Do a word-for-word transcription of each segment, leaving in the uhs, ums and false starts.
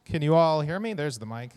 Can you all hear me? There's the mic.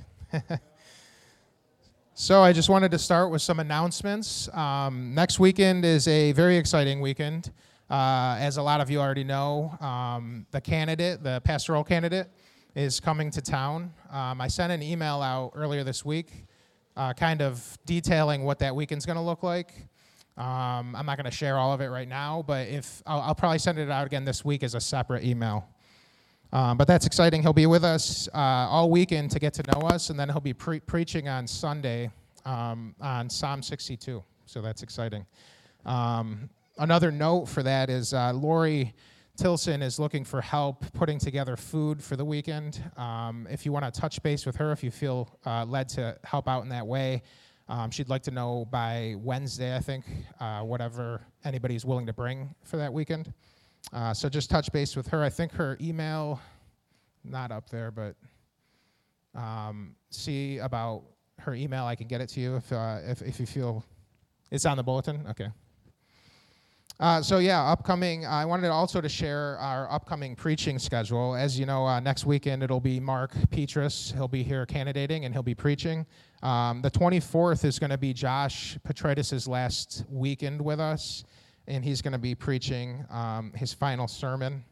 So I just wanted to start with some announcements. Um, next weekend is a very exciting weekend. Uh, as a lot of you already know, um, the candidate, the pastoral candidate, is coming to town. Um, I sent an email out earlier this week uh, kind of detailing what that weekend's going to look like. Um, I'm not going to share all of it right now, but if I'll, I'll probably send it out again this week as a separate email. Um, but that's exciting. He'll be with us uh, all weekend to get to know us, and then he'll be pre- preaching on Sunday um, on Psalm sixty-two. So that's exciting. Um, another note for that is uh, Lori Tilson is looking for help putting together food for the weekend. Um, if you want to touch base with her, if you feel uh, led to help out in that way, um, she'd like to know by Wednesday, I think, uh, whatever anybody's willing to bring for that weekend. Uh, so just touch base with her. I think her email, not up there, but um, see about her email. I can get it to you if uh, if, if you feel it's on the bulletin. Okay. Uh, so yeah, upcoming. I wanted also to share our upcoming preaching schedule. As you know, uh, next weekend it'll be Mark Petrus. He'll be here candidating and he'll be preaching. Um, the twenty-fourth is going to be Josh Petritis' last weekend with us, and he's going to be preaching um, his final sermon.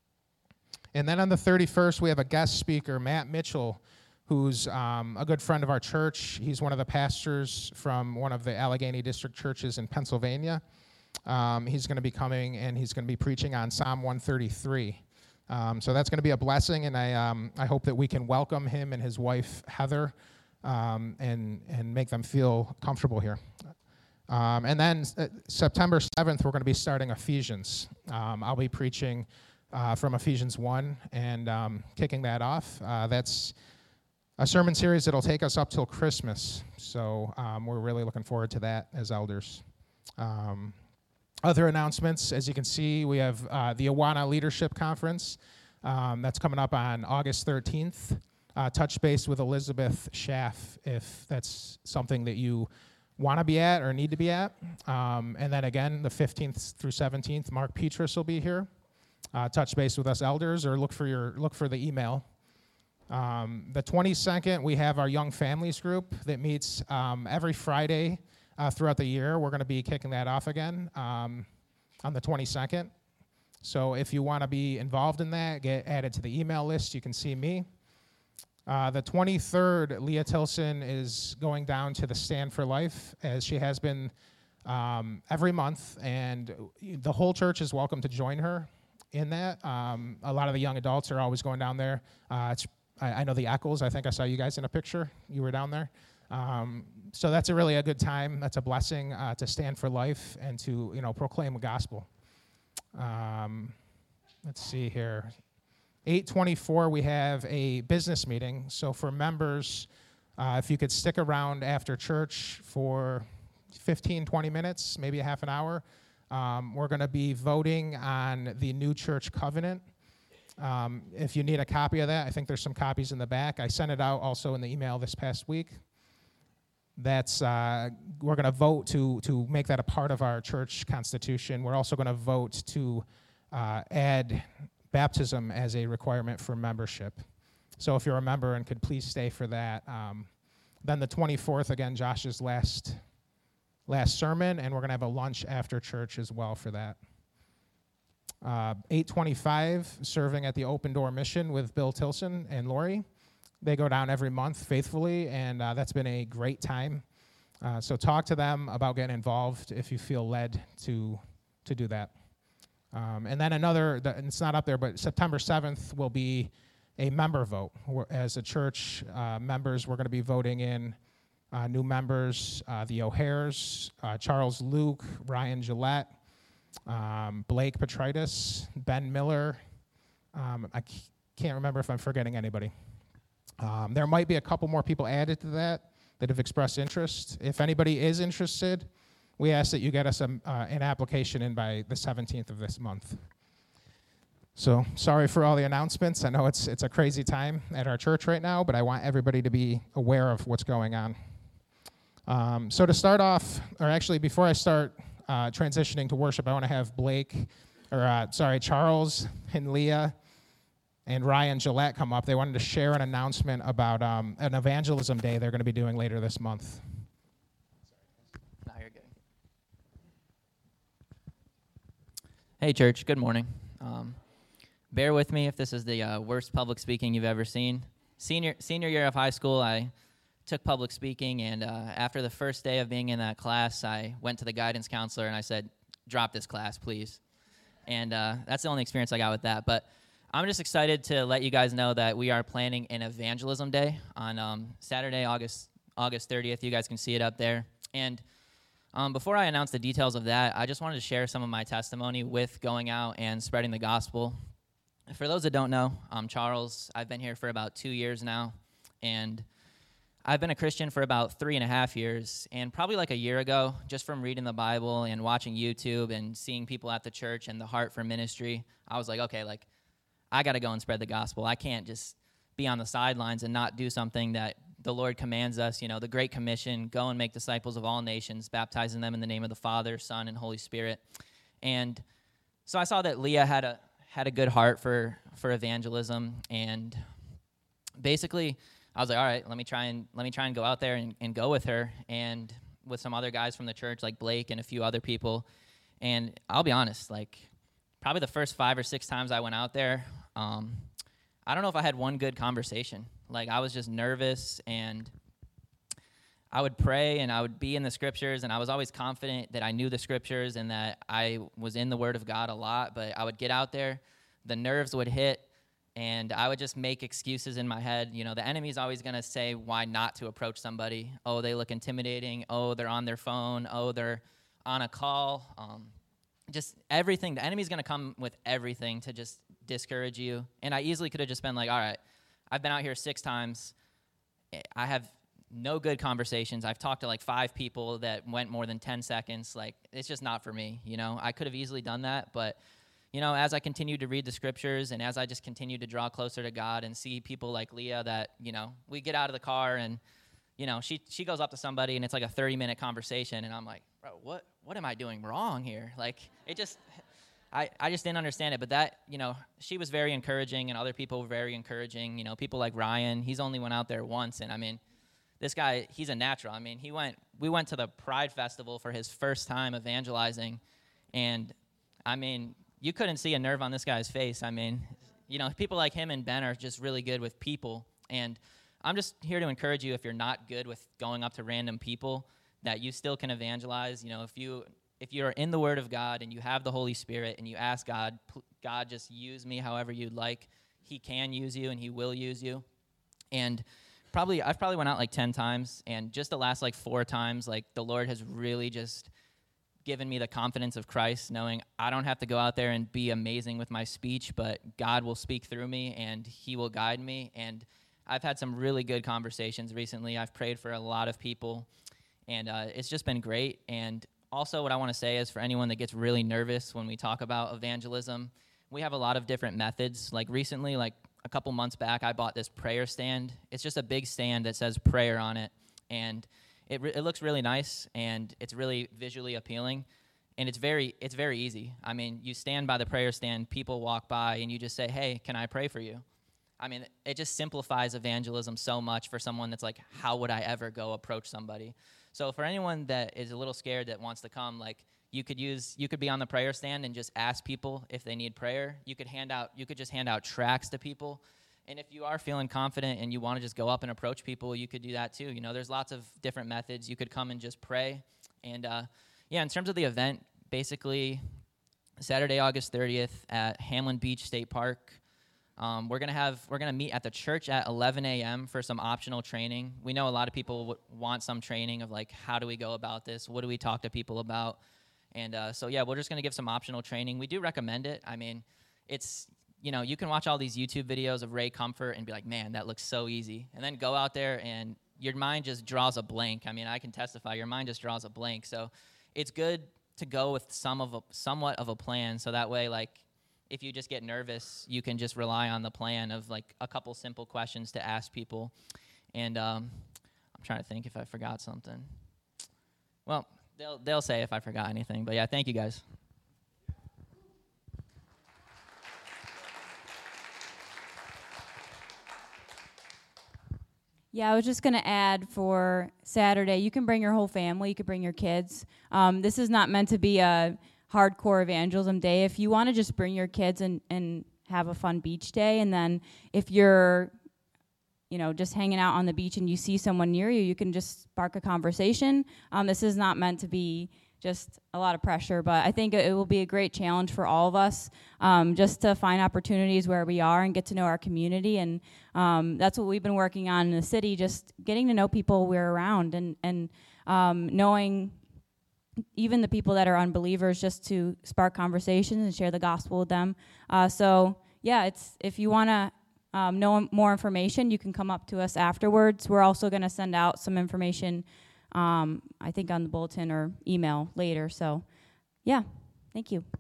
And then on the thirty-first, we have a guest speaker, Matt Mitchell, who's um, a good friend of our church. He's one of the pastors from one of the Allegheny District churches in Pennsylvania. Um, he's going to be coming, and he's going to be preaching on Psalm one thirty-three. Um, so that's going to be a blessing, and I um, I hope that we can welcome him and his wife, Heather, um, and, and make them feel comfortable here. Um, and then uh, September seventh, we're going to be starting Ephesians. Um, I'll be preaching uh, from Ephesians one and um, kicking that off. Uh, that's a sermon series that'll take us up till Christmas. So um, we're really looking forward to that as elders. Um, other announcements, as you can see, we have uh, the Awana Leadership Conference. Um, that's coming up on August thirteenth. Uh, touch base with Elizabeth Schaff if that's something that you want to be at or need to be at. Um, and then again, the fifteenth through seventeenth, Mark Petrus will be here. Uh, touch base with us elders or look for your look for the email. Um, the twenty-second, we have our Young Families group that meets um, every Friday uh, throughout the year. We're going to be kicking that off again um, on the twenty-second. So if you want to be involved in that, get added to the email list. You can see me. Uh, the twenty-third, Leah Tilson is going down to the Stand for Life, as she has been um, every month, and the whole church is welcome to join her in that. Um, a lot of the young adults are always going down there. Uh, it's, I, I know the Eccles. I think I saw you guys in a picture. You were down there. Um, so that's a really a good time. That's a blessing uh, to stand for life and to you know proclaim the gospel. Um, let's see here. eight twenty-four, we have a business meeting. So for members, uh, if you could stick around after church for fifteen, twenty minutes, maybe a half an hour, um, we're going to be voting on the new church covenant. Um, if you need a copy of that, I think there's some copies in the back. I sent it out also in the email this past week. That's uh, we're going to vote to to make that a part of our church constitution. We're also going to vote to uh, add baptism as a requirement for membership. So if you're a member and could please stay for that. Um, then the twenty-fourth, again, Josh's last last sermon, and we're going to have a lunch after church as well for that. Uh, eight twenty-five, serving at the Open Door Mission with Bill Tilson and Lori. They go down every month faithfully, and uh, that's been a great time. Uh, so talk to them about getting involved if you feel led to to do that. Um, and then another, and it's not up there, but September seventh will be a member vote. We're, as a church, uh, members, we're going to be voting in uh, new members, uh, the O'Hares, uh, Charles Luke, Ryan Gillette, um, Blake Petritis, Ben Miller. Um, I c- can't remember if I'm forgetting anybody. Um, there might be a couple more people added to that that have expressed interest. If anybody is interested, we ask that you get us a, uh, an application in by the seventeenth of this month. So sorry for all the announcements. I know it's it's a crazy time at our church right now, but I want everybody to be aware of what's going on. Um, so to start off, or actually before I start uh, transitioning to worship, I want to have Blake, or uh, sorry, Charles and Leah and Ryan Gillette come up. They wanted to share an announcement about um, an evangelism day they're going to be doing later this month. No, you're good. Hey, church. Good morning. Um, bear with me if this is the uh, worst public speaking you've ever seen. Senior senior year of high school, I took public speaking, and uh, after the first day of being in that class, I went to the guidance counselor and I said, drop this class, please. And uh, that's the only experience I got with that. But I'm just excited to let you guys know that we are planning an evangelism day on um, Saturday, August August thirtieth. You guys can see it up there. And um, before I announce the details of that, I just wanted to share some of my testimony with going out and spreading the gospel. For those that don't know, I'm Charles. I've been here for about two years now, and I've been a Christian for about three and a half years, and probably like a year ago, just from reading the Bible and watching YouTube and seeing people at the church and the heart for ministry, I was like, okay, like, I got to go and spread the gospel. I can't just be on the sidelines and not do something that the Lord commands us, you know, the Great Commission, go and make disciples of all nations, baptizing them in the name of the Father, Son, and Holy Spirit. And so I saw that Leah had a had a good heart for, for evangelism, and basically I was like, all right, let me try and let me try and go out there and, and go with her and with some other guys from the church like Blake and a few other people. And I'll be honest, like probably the first five or six times I went out there, um, I don't know if I had one good conversation. Like I was just nervous, and I would pray and I would be in the scriptures, and I was always confident that I knew the scriptures and that I was in the Word of God a lot. But I would get out there, the nerves would hit, and I would just make excuses in my head. You know, the enemy's always going to say why not to approach somebody. Oh, they look intimidating. Oh, they're on their phone. Oh, they're on a call. Um, just everything. The enemy's going to come with everything to just discourage you. And I easily could have just been like, all right, I've been out here six times. I have no good conversations. I've talked to like five people that went more than ten seconds. Like, it's just not for me. You know, I could have easily done that, but you know, as I continued to read the scriptures and as I just continued to draw closer to God and see people like Leah that, you know, we get out of the car and, you know, she she goes up to somebody and it's like a thirty-minute conversation, and I'm like, bro, what what am I doing wrong here? Like, it just, I, I just didn't understand it. But that, you know, she was very encouraging, and other people were very encouraging. You know, people like Ryan, he's only went out there once, and I mean, this guy, he's a natural. I mean, he went, we went to the Pride Festival for his first time evangelizing, and I mean, you couldn't see a nerve on this guy's face. I mean, you know, people like him and Ben are just really good with people. And I'm just here to encourage you, if you're not good with going up to random people, that you still can evangelize. You know, if you if you're in the Word of God and you have the Holy Spirit and you ask God, God, just use me however you'd like, He can use you and He will use you. And probably I've probably went out like ten times, and just the last like four times, like the Lord has really just given me the confidence of Christ, knowing I don't have to go out there and be amazing with my speech, but God will speak through me and He will guide me. And I've had some really good conversations recently. I've prayed for a lot of people, and uh, it's just been great. And also what I want to say is, for anyone that gets really nervous when we talk about evangelism, we have a lot of different methods. Like recently, like a couple months back, I bought this prayer stand. It's just a big stand that says prayer on it, and It, re- it looks really nice, and it's really visually appealing, and it's very it's very easy. I mean, you stand by the prayer stand, people walk by, and you just say, hey, can I pray for you? I mean, it just simplifies evangelism so much for someone that's like, how would I ever go approach somebody? So for anyone that is a little scared that wants to come, like, you could use you could be on the prayer stand and just ask people if they need prayer. You could hand out you could just hand out tracts to people. And if you are feeling confident and you want to just go up and approach people, you could do that too. You know, there's lots of different methods. You could come and just pray. And uh, yeah, in terms of the event, basically Saturday, August thirtieth at Hamlin Beach State Park. Um, we're gonna have we're gonna meet at the church at eleven a.m. for some optional training. We know a lot of people w- want some training of like, how do we go about this? What do we talk to people about? And uh, so yeah, we're just gonna give some optional training. We do recommend it. I mean, it's you know, you can watch all these YouTube videos of Ray Comfort and be like, man, that looks so easy. And then go out there and your mind just draws a blank. I mean, I can testify, your mind just draws a blank. So it's good to go with some of a, somewhat of a plan, so that way, like, if you just get nervous, you can just rely on the plan of, like, a couple simple questions to ask people. And um, I'm trying to think if I forgot something. Well, they'll they'll say if I forgot anything. But, yeah, thank you, guys. Yeah, I was just going to add for Saturday, you can bring your whole family, you can bring your kids. Um, this is not meant to be a hardcore evangelism day. If you want to just bring your kids and, and have a fun beach day, and then if you're, you know, just hanging out on the beach and you see someone near you, you can just spark a conversation. Um, this is not meant to be just a lot of pressure, but I think it, it will be a great challenge for all of us, um, just to find opportunities where we are and get to know our community. And um, that's what we've been working on in the city, just getting to know people we're around, and, and um, knowing even the people that are unbelievers, just to spark conversations and share the gospel with them. Uh, so yeah, it's if you want to um, know more information, you can come up to us afterwards. We're also going to send out some information, um, I think on the bulletin or email later. So yeah, thank you.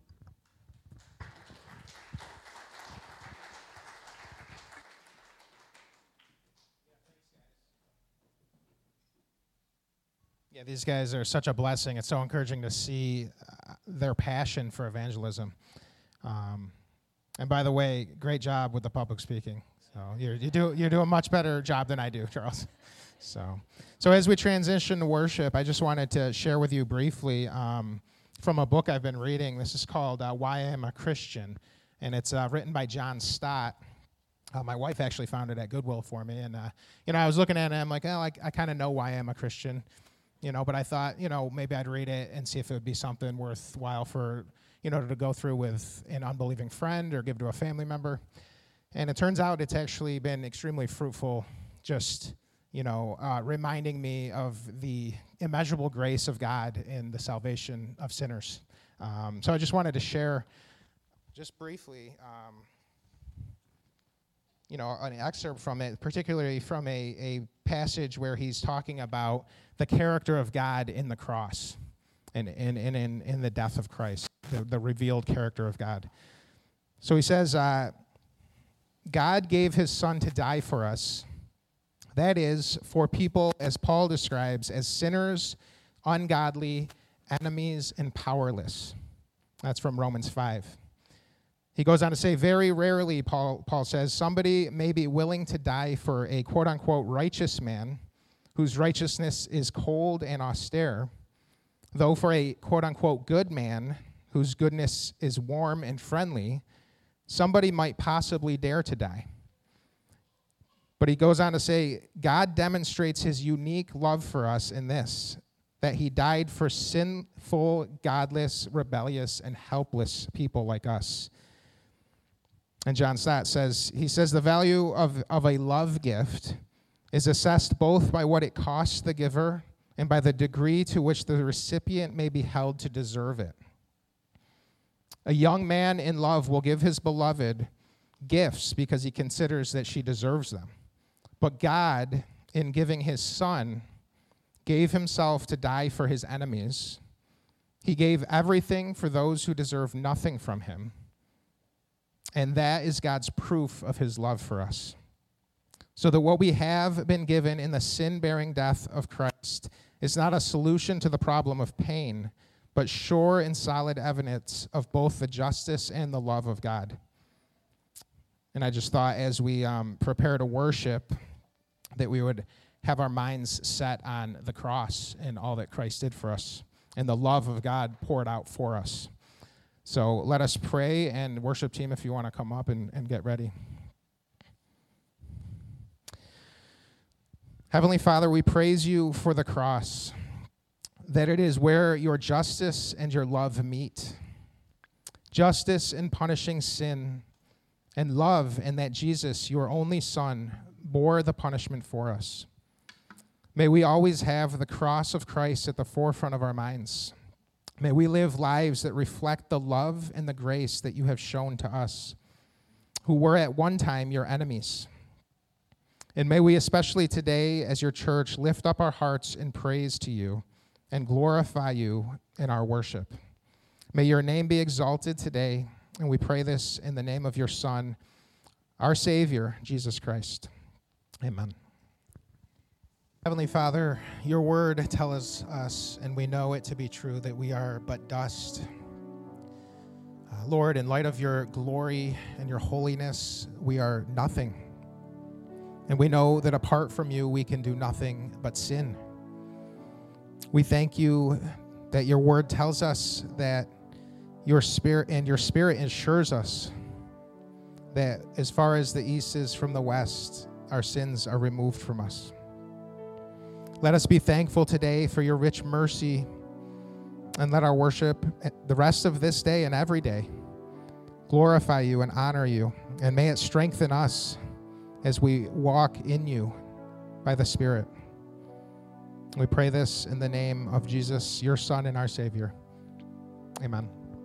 Yeah, these guys are such a blessing. It's so encouraging to see uh, their passion for evangelism. Um, and by the way, great job with the public speaking. So you're, you do you do a much better job than I do, Charles. So, so as we transition to worship, I just wanted to share with you briefly um, from a book I've been reading. This is called uh, Why I Am a Christian, and it's uh, written by John Stott. Uh, my wife actually found it at Goodwill for me, and uh, you know, I was looking at it, and I'm like, oh, I, I kind of know why I'm a Christian. You know, but I thought, you know, maybe I'd read it and see if it would be something worthwhile for, you know, to go through with an unbelieving friend or give to a family member. And it turns out it's actually been extremely fruitful, just, you know, uh, reminding me of the immeasurable grace of God in the salvation of sinners. Um, so I just wanted to share just briefly, um, you know, an excerpt from it, particularly from a, a passage where he's talking about the character of God in the cross and in in, in, in the death of Christ, the, the revealed character of God. So he says, uh, God gave his son to die for us. That is, for people, as Paul describes, as sinners, ungodly, enemies, and powerless. That's from Romans five. He goes on to say, very rarely, Paul, Paul says, somebody may be willing to die for a quote-unquote righteous man whose righteousness is cold and austere, though for a quote-unquote good man whose goodness is warm and friendly, somebody might possibly dare to die. But he goes on to say, God demonstrates his unique love for us in this, that he died for sinful, godless, rebellious, and helpless people like us. And John Stott says, he says the value of, of a love gift is assessed both by what it costs the giver and by the degree to which the recipient may be held to deserve it. A young man in love will give his beloved gifts because he considers that she deserves them. But God, in giving his son, gave himself to die for his enemies. He gave everything for those who deserve nothing from him. And that is God's proof of his love for us. So that what we have been given in the sin-bearing death of Christ is not a solution to the problem of pain, but sure and solid evidence of both the justice and the love of God. And I just thought as we um, prepare to worship, that we would have our minds set on the cross and all that Christ did for us and the love of God poured out for us. So let us pray, and worship team, if you want to come up and, and get ready. Heavenly Father, we praise you for the cross, that it is where your justice and your love meet. Justice in punishing sin, and love in that Jesus, your only Son, bore the punishment for us. May we always have the cross of Christ at the forefront of our minds. May we live lives that reflect the love and the grace that you have shown to us, who were at one time your enemies. And may we especially today, as your church, lift up our hearts in praise to you and glorify you in our worship. May your name be exalted today, and we pray this in the name of your Son, our Savior, Jesus Christ. Amen. Heavenly Father, your word tells us, and we know it to be true, that we are but dust. Uh, Lord, in light of your glory and your holiness, we are nothing. And we know that apart from you, we can do nothing but sin. We thank you that your word tells us that your spirit and your spirit assures us that as far as the east is from the west, our sins are removed from us. Let us be thankful today for your rich mercy, and let our worship the rest of this day and every day glorify you and honor you, and may it strengthen us as we walk in you by the Spirit. We pray this in the name of Jesus, your Son and our Savior. Amen.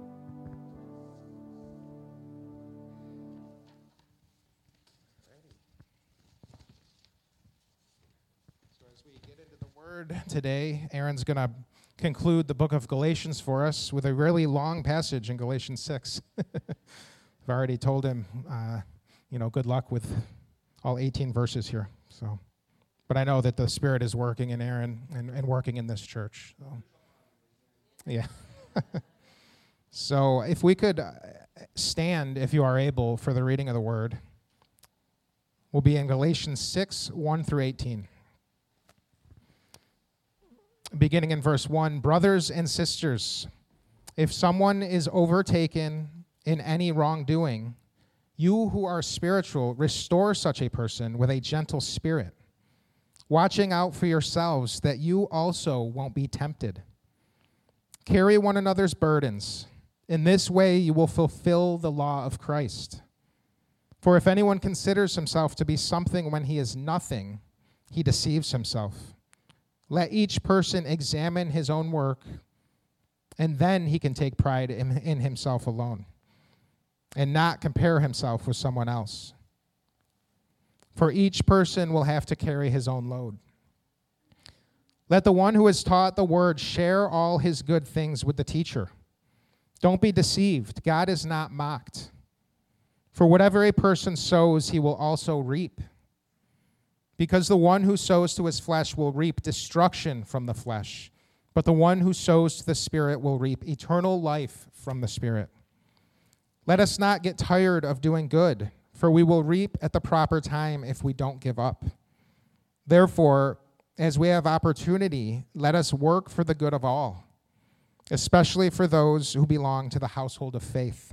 So as we get into the Word today, Aaron's going to conclude the book of Galatians for us with a really long passage in Galatians six. I've already told him, uh, you know, good luck with all eighteen verses here. So, but I know that the Spirit is working in Aaron and, and working in this church. So. Yeah. So if we could stand, if you are able, for the reading of the Word. We'll be in Galatians six, one through eighteen. Beginning in verse one, brothers and sisters, if someone is overtaken in any wrongdoing, you who are spiritual, restore such a person with a gentle spirit, watching out for yourselves that you also won't be tempted. Carry one another's burdens. In this way you will fulfill the law of Christ. For if anyone considers himself to be something when he is nothing, he deceives himself. Let each person examine his own work, and then he can take pride in, in himself alone, and not compare himself with someone else. For each person will have to carry his own load. Let the one who is taught the word share all his good things with the teacher. Don't be deceived. God is not mocked. For whatever a person sows, he will also reap. Because the one who sows to his flesh will reap destruction from the flesh, but the one who sows to the Spirit will reap eternal life from the Spirit. Let us not get tired of doing good, for we will reap at the proper time if we don't give up. Therefore, as we have opportunity, let us work for the good of all, especially for those who belong to the household of faith.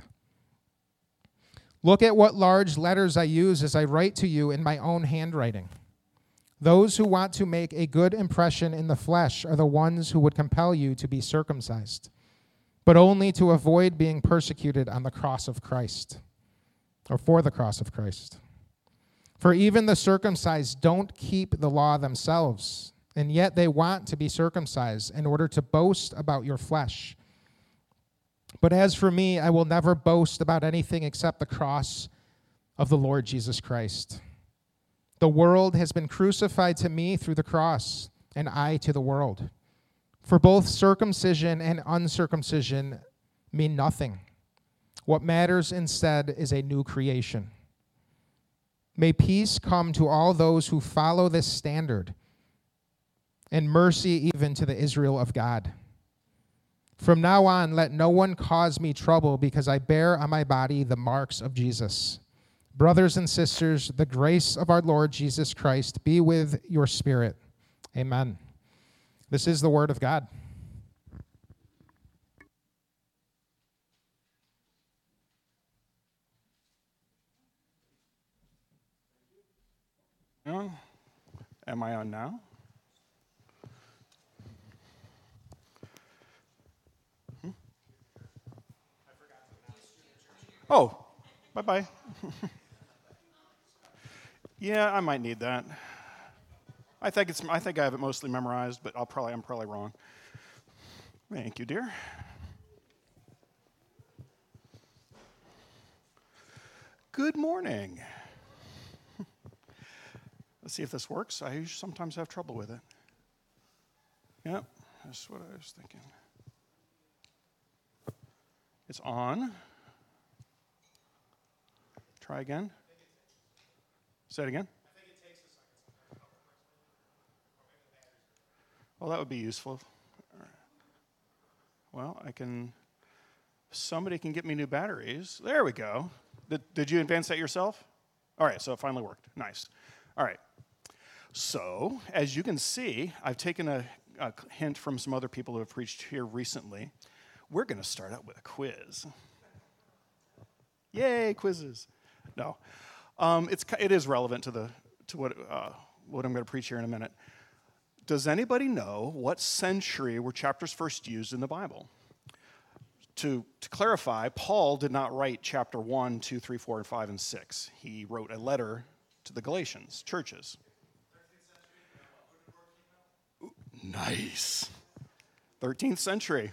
Look at what large letters I use as I write to you in my own handwriting. Those who want to make a good impression in the flesh are the ones who would compel you to be circumcised, but only to avoid being persecuted on the cross of Christ, or for the cross of Christ. For even the circumcised don't keep the law themselves, and yet they want to be circumcised in order to boast about your flesh. But as for me, I will never boast about anything except the cross of the Lord Jesus Christ. The world has been crucified to me through the cross, and I to the world. For both circumcision and uncircumcision mean nothing. What matters instead is a new creation. May peace come to all those who follow this standard, and mercy even to the Israel of God. From now on, let no one cause me trouble, because I bear on my body the marks of Jesus. Brothers and sisters, the grace of our Lord Jesus Christ be with your spirit. Amen. This is the word of God. On? Am I on now? Hmm? Oh, bye-bye. Yeah, I might need that. I think it's. I think I have it mostly memorized, but I'll probably. I'm probably wrong. Thank you, dear. Good morning. Let's see if this works. I sometimes have trouble with it. Yep, that's what I was thinking. It's on. Try again. Say it again. I think it takes a second. Well, that would be useful. Well, I can, somebody can get me new batteries. There we go. Did, did you advance that yourself? All right, so it finally worked. Nice. All right. So, as you can see, I've taken a, a hint from some other people who have preached here recently. We're going to start out with a quiz. Yay, quizzes. No. Um, it's, it is relevant to, the, to what, uh, what I'm going to preach here in a minute. Does anybody know what century were chapters first used in the Bible? To, to clarify, Paul did not write chapter one, two, three, four, and five, and six. He wrote a letter to the Galatians churches. Ooh, nice. thirteenth century.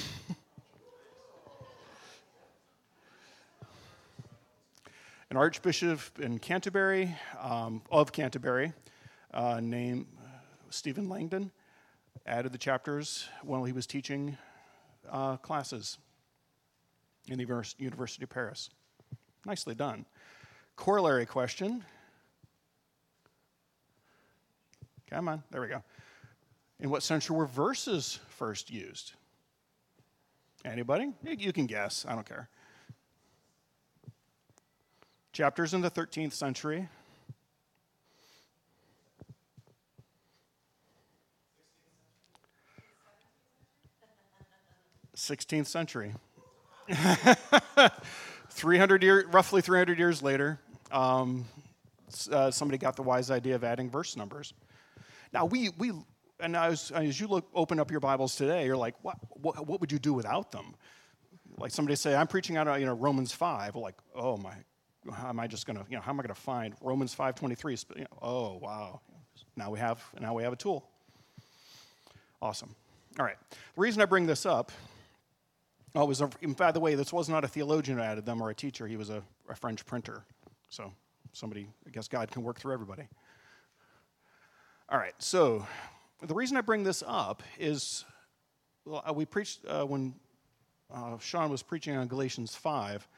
An archbishop in Canterbury, um, of Canterbury, uh, named Stephen Langdon, added the chapters while he was teaching uh, classes in the University of Paris. Nicely done. Corollary question. Come on, there we go. In what century were verses first used? Anybody? You can guess, I don't care. Chapters in the thirteenth century. sixteenth century. three hundred year, roughly three hundred years later, um, uh, somebody got the wise idea of adding verse numbers. Now, we, we and as, as you look, open up your Bibles today, you're like, what, what, what would you do without them? Like somebody say, I'm preaching out of, you know, Romans five. We're like, oh my, how am I just going to, you know, how am I going to find Romans five twenty-three? You know, oh, wow. Now we have, now we have a tool. Awesome. All right. The reason I bring this up, oh, it was a, by the way, this was not a theologian who added them or a teacher. He was a, a French printer. So somebody, I guess God can work through everybody. All right. So the reason I bring this up is well, we preached uh, when uh, Sean was preaching on Galatians five.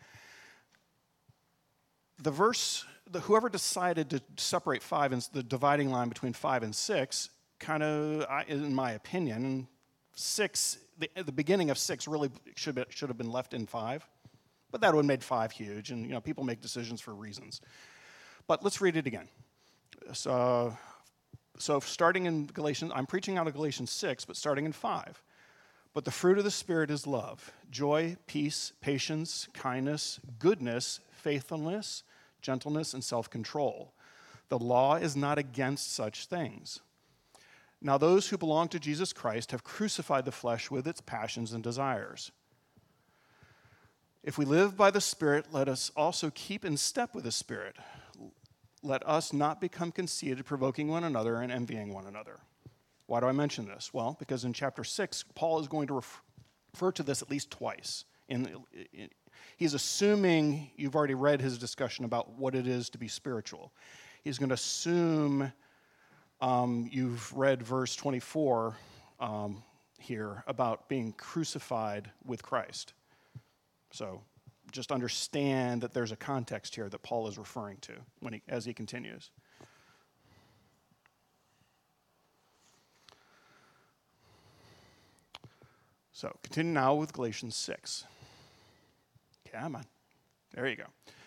The verse, the, whoever decided to separate five and the dividing line between five and six, kind of, in my opinion, six, the, the beginning of six really should be, should have been left in five, but that would have made five huge, and you know people make decisions for reasons. But let's read it again. So, so starting in Galatians, I'm preaching out of Galatians six, but starting in five. But the fruit of the Spirit is love, joy, peace, patience, kindness, goodness, faithfulness, gentleness, and self-control. The law is not against such things. Now those who belong to Jesus Christ have crucified the flesh with its passions and desires. If we live by the Spirit, let us also keep in step with the Spirit. Let us not become conceited, provoking one another and envying one another. Why do I mention this? Well, because in chapter six, Paul is going to refer to this at least twice. In, in, he's assuming you've already read his discussion about what it is to be spiritual. He's going to assume um, you've read verse twenty-four um, here about being crucified with Christ. So just understand that there's a context here that Paul is referring to when he, as he continues. So continue now with Galatians six. Come on. There you go.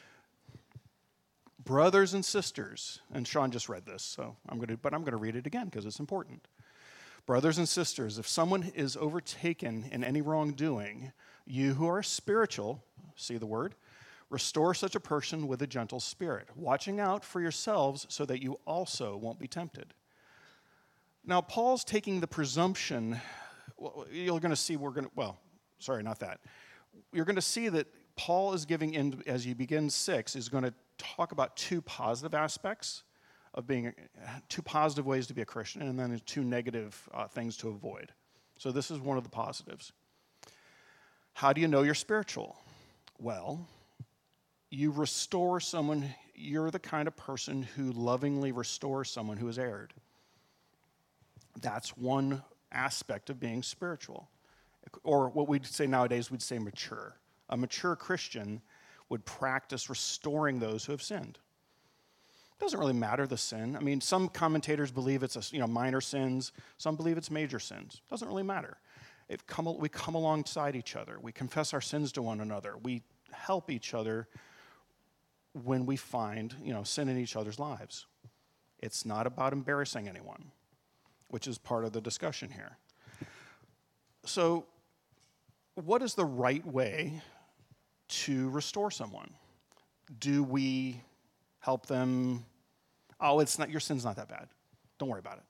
Brothers and sisters, and Sean just read this, so I'm going to, but I'm going to read it again because it's important. Brothers and sisters, if someone is overtaken in any wrongdoing, you who are spiritual, see the word, restore such a person with a gentle spirit, watching out for yourselves so that you also won't be tempted. Now, Paul's taking the presumption, well, you're going to see we're going to, well, sorry, not that. You're going to see that Paul is giving in, as he begins six, is going to talk about two positive aspects of being, two positive ways to be a Christian, and then two negative uh, things to avoid. So this is one of the positives. How do you know you're spiritual? Well, you restore someone, you're the kind of person who lovingly restores someone who has erred. That's one aspect of being spiritual. Or what we'd say nowadays, we'd say mature. A mature Christian would practice restoring those who have sinned. It doesn't really matter the sin. I mean, some commentators believe it's a, you know, minor sins. Some believe it's major sins. It doesn't really matter. It come, we come alongside each other. We confess our sins to one another. We help each other when we find, you know, sin in each other's lives. It's not about embarrassing anyone, which is part of the discussion here. So, what is the right way to restore someone? Do we help them? Oh, it's not, your sin's not that bad. Don't worry about it.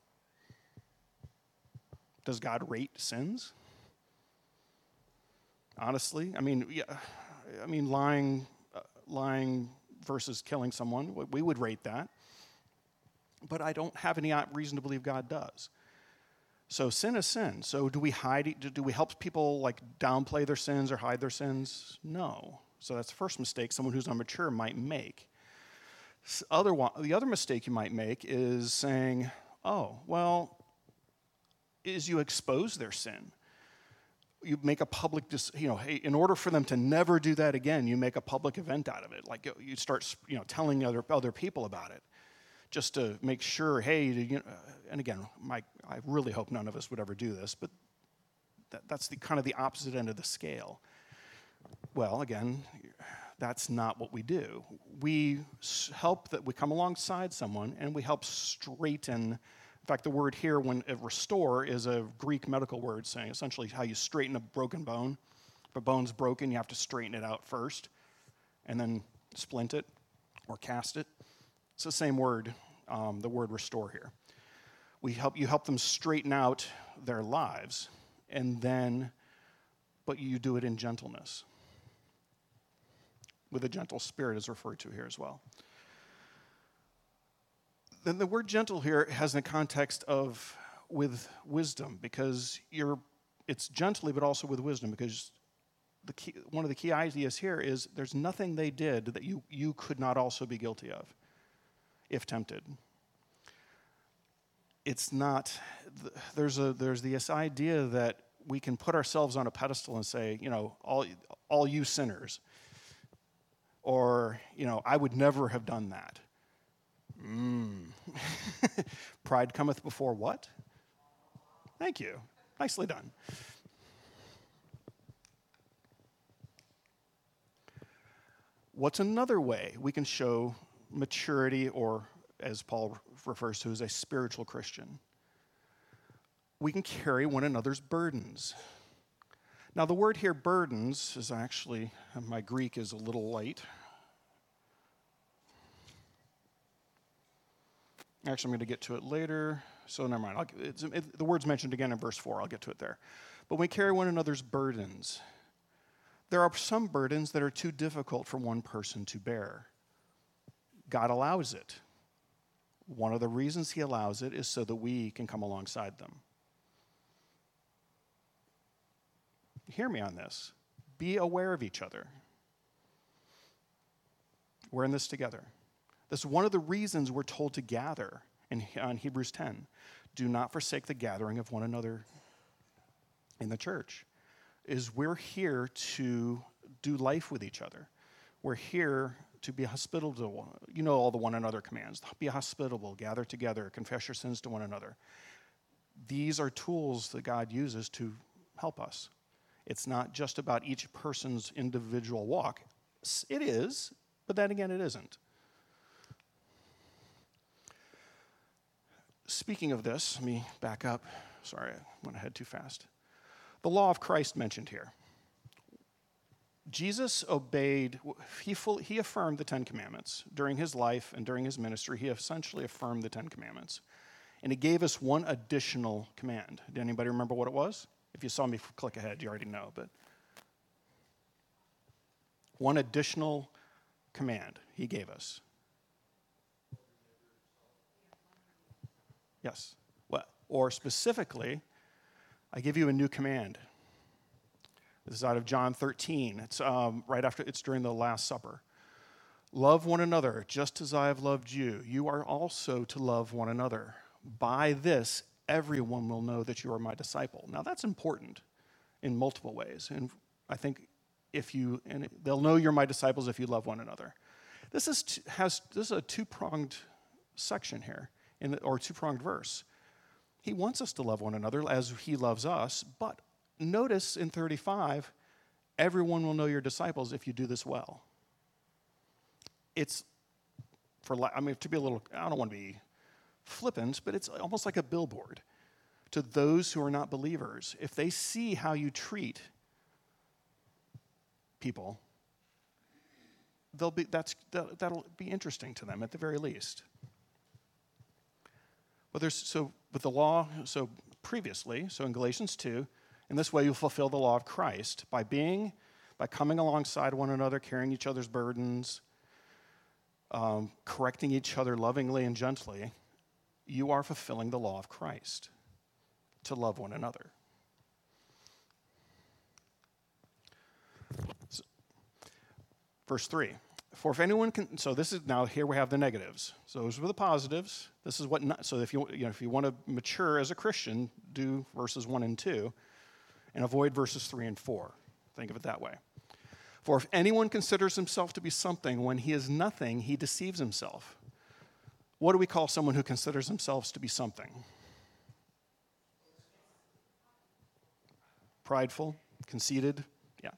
Does God rate sins? Honestly, I mean, yeah, I mean, lying, uh, lying versus killing someone, we would rate that. But I don't have any reason to believe God does. So sin is sin. So do we hide? Do we help people like downplay their sins or hide their sins? No. So that's the first mistake someone who's immature might make. Other one, the other mistake you might make is saying, "Oh, well," is you expose their sin. You make a public, you know, hey, in order for them to never do that again, you make a public event out of it. Like you start, you know, telling other other people about it, just to make sure. Hey, you know, and again, my, I really hope none of us would ever do this, but that, that's the kind of the opposite end of the scale. Well, again, that's not what we do. We help that we come alongside someone and we help straighten. In fact, the word here, when uh, restore, is a Greek medical word saying essentially how you straighten a broken bone. If a bone's broken, you have to straighten it out first and then splint it or cast it. It's the same word, um, the word restore here. We help you help them straighten out their lives, and then, but you do it in gentleness. With a gentle spirit is referred to here as well. Then the word gentle here has the context of with wisdom, because you're it's gently but also with wisdom, because the key, one of the key ideas here is there's nothing they did that you, you could not also be guilty of if tempted. It's not, there's a there's this idea that we can put ourselves on a pedestal and say, you know, all all you sinners, or, you know, I would never have done that. Mm. Pride cometh before what? Thank you. Nicely done. What's another way we can show maturity, or as Paul refers to as a spiritual Christian? We can carry one another's burdens. Now, the word here, burdens, is actually, my Greek is a little light. Actually, I'm going to get to it later, so never mind. I'll, it's, it, the word's mentioned again in verse four. I'll get to it there. But we carry one another's burdens. There are some burdens that are too difficult for one person to bear. God allows it. One of the reasons he allows it is so that we can come alongside them. Hear me on this. Be aware of each other. We're in this together. This is one of the reasons we're told to gather in, in Hebrews ten. Do not forsake the gathering of one another in the church. Is we're here to do life with each other. We're here to be hospitable to one. You know all the one another commands. Be hospitable, gather together, confess your sins to one another. These are tools that God uses to help us. It's not just about each person's individual walk. It is, but then again, it isn't. Speaking of this, let me back up. Sorry, I went ahead too fast. The law of Christ mentioned here. Jesus obeyed, he, fully, he affirmed the Ten Commandments. During his life and during his ministry, he essentially affirmed the Ten Commandments. And he gave us one additional command. Did anybody remember what it was? If you saw me click ahead, you already know. But one additional command he gave us. Yes. Well, or specifically, I give you a new command. This is out of John thirteen. It's um, right after, it's during the Last Supper. Love one another, just as I have loved you. You are also to love one another. By this, everyone will know that you are my disciple. Now, that's important in multiple ways. And I think if you, and they'll know you're my disciples if you love one another. This is t- has this is a two-pronged section here, in the, or two-pronged verse. He wants us to love one another as he loves us, but notice in thirty-five, everyone will know you're disciples if you do this well. It's, for I mean, to be a little, I don't want to be flippant, but it's almost like a billboard to those who are not believers. If they see how you treat people, they'll be that's that, that'll be interesting to them at the very least. Well, there's so with the law, so previously, so in Galatians two, in this way you'll fulfill the law of Christ by being, by coming alongside one another, carrying each other's burdens, um, correcting each other lovingly and gently. You are fulfilling the law of Christ to love one another. So, verse three. For if anyone can, so this is, now here we have the negatives. So those were the positives. This is what, not, so if you, you know, if you want to mature as a Christian, do verses one and two, and avoid verses three and four. Think of it that way. For if anyone considers himself to be something when he is nothing, he deceives himself. What do we call someone who considers themselves to be something? Prideful, conceited, yeah.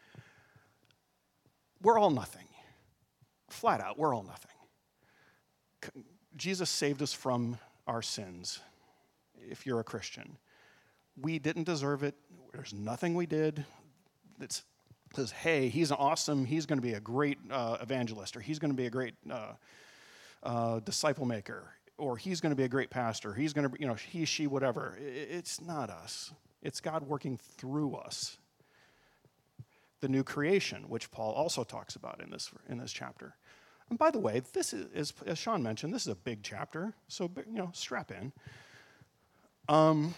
We're all nothing. Flat out, we're all nothing. Jesus saved us from our sins, if you're a Christian. We didn't deserve it. There's nothing we did that says, hey, he's awesome, he's going to be a great uh, evangelist, or he's going to be a great uh, uh, disciple maker, or he's going to be a great pastor, he's going to be, you know, he, she, whatever. It's not us. It's God working through us. The new creation, which Paul also talks about in this in this chapter. And by the way, this is, as, as Sean mentioned, this is a big chapter, so you know, strap in. Um,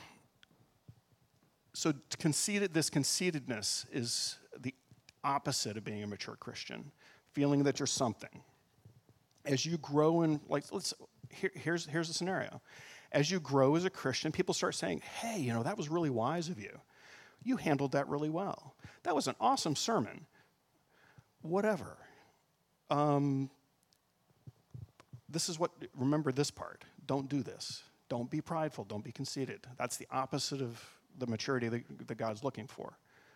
so conceited, this conceitedness is the opposite of being a mature Christian, feeling that you're something. As you grow in, like, let's here, here's here's the scenario. As you grow as a Christian, people start saying, "Hey, you know, that was really wise of you. You handled that really well. That was an awesome sermon." Whatever. Um, this is what, remember this part. Don't do this. Don't be prideful. Don't be conceited. That's the opposite of the maturity that, that God's looking for.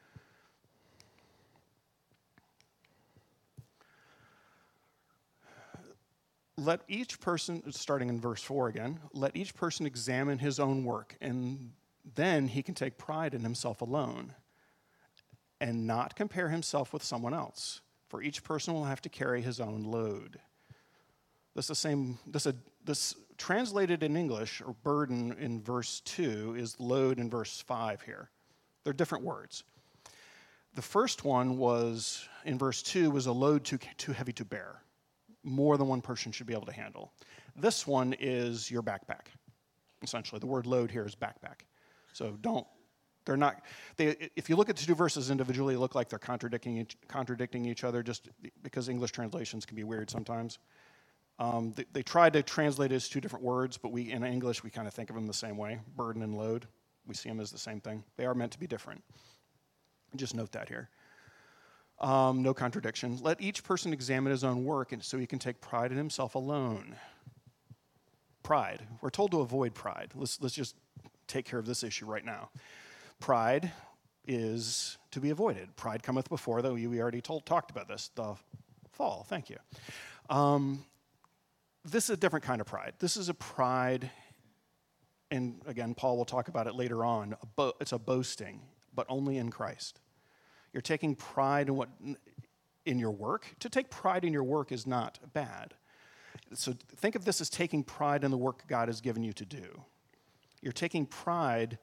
Let each person, starting in verse four again, let each person examine his own work, and then he can take pride in himself alone and not compare himself with someone else. For each person will have to carry his own load. This is the same, this, this translated in English, or burden in verse two, is load in verse five here. They're different words. The first one was, in verse two, was a load too, too heavy to bear. More than one person should be able to handle. This one is your backpack, essentially. The word load here is backpack. So don't, they're not, they, if you look at the two verses individually, they look like they're contradicting each, contradicting each other just because English translations can be weird sometimes. Um, they, they tried to translate it as two different words, but we, in English, we kind of think of them the same way. Burden and load, we see them as the same thing. They are meant to be different. Just note that here. Um, no contradiction. Let each person examine his own work, and so he can take pride in himself alone. Pride. We're told to avoid pride. Let's, let's just take care of this issue right now. Pride is to be avoided. Pride cometh before, though we already told, talked about this, the fall. Thank you. Um, this is a different kind of pride. This is a pride, and again, Paul will talk about it later on. A bo- it's a boasting, but only in Christ. You're taking pride in what in your work. To take pride in your work is not bad. So think of this as taking pride in the work God has given you to do. You're taking pride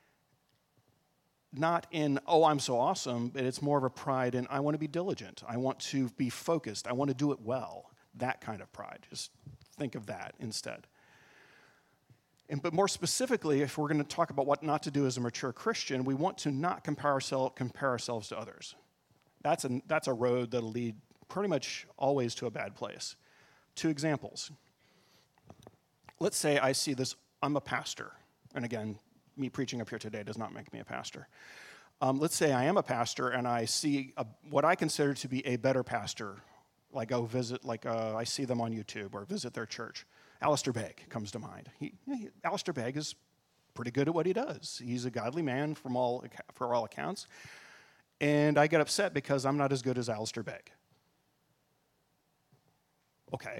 not in, oh, I'm so awesome, but it's more of a pride in, I want to be diligent. I want to be focused. I want to do it well. That kind of pride. Just think of that instead. And, but more specifically, if we're going to talk about what not to do as a mature Christian, we want to not compare, ourselves, compare ourselves to others. That's a, that's a road that'll lead pretty much always to a bad place. Two examples. Let's say I see this, I'm a pastor. And again, me preaching up here today does not make me a pastor. Um, let's say I am a pastor and I see a, what I consider to be a better pastor. Like go visit, like uh, I see them on YouTube or visit their church. Alistair Begg comes to mind. He, he, Alistair Begg is pretty good at what he does. He's a godly man from all, for all accounts. And I get upset because I'm not as good as Alistair Begg. Okay,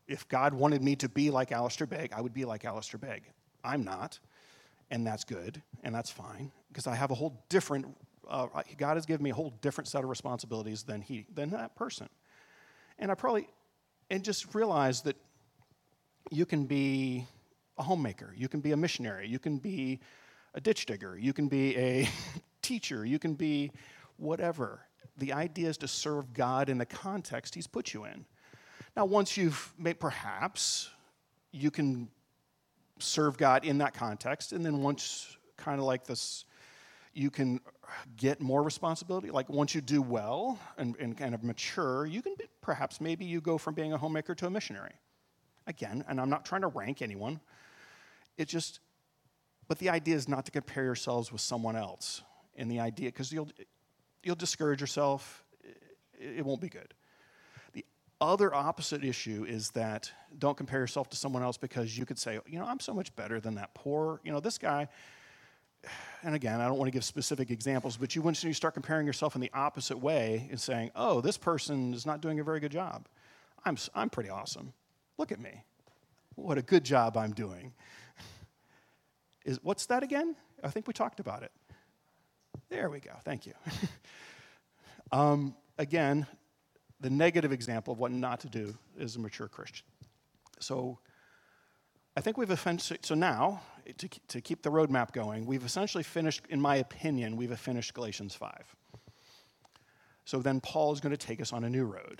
If God wanted me to be like Alistair Begg, I would be like Alistair Begg. I'm not, and that's good, and that's fine, because I have a whole different, uh, God has given me a whole different set of responsibilities than he, than that person. And I probably, and just realize that you can be a homemaker, you can be a missionary, you can be a ditch digger, you can be a teacher, you can be whatever. The idea is to serve God in the context he's put you in. Now, once you've made, perhaps you can serve God in that context, and then once, kind of like this, you can get more responsibility. Like once you do well and, and kind of mature, you can be, perhaps maybe you go from being a homemaker to a missionary. Again, and I'm not trying to rank anyone. It just, but the idea is not to compare yourselves with someone else. And the idea, because you'll you'll discourage yourself, it, it won't be good. The other opposite issue is that don't compare yourself to someone else, because you could say, you know, I'm so much better than that poor, you know, this guy. And again, I don't want to give specific examples, but you once you start comparing yourself in the opposite way and saying, oh, this person is not doing a very good job. I'm I'm pretty awesome. Look at me. What a good job I'm doing. Is what's that again? I think we talked about it. There we go. Thank you. um, again, the negative example of what not to do is a mature Christian. So I think we've essentially, so now, to, to keep the roadmap going, we've essentially finished, in my opinion, we've finished Galatians five. So then Paul is going to take us on a new road.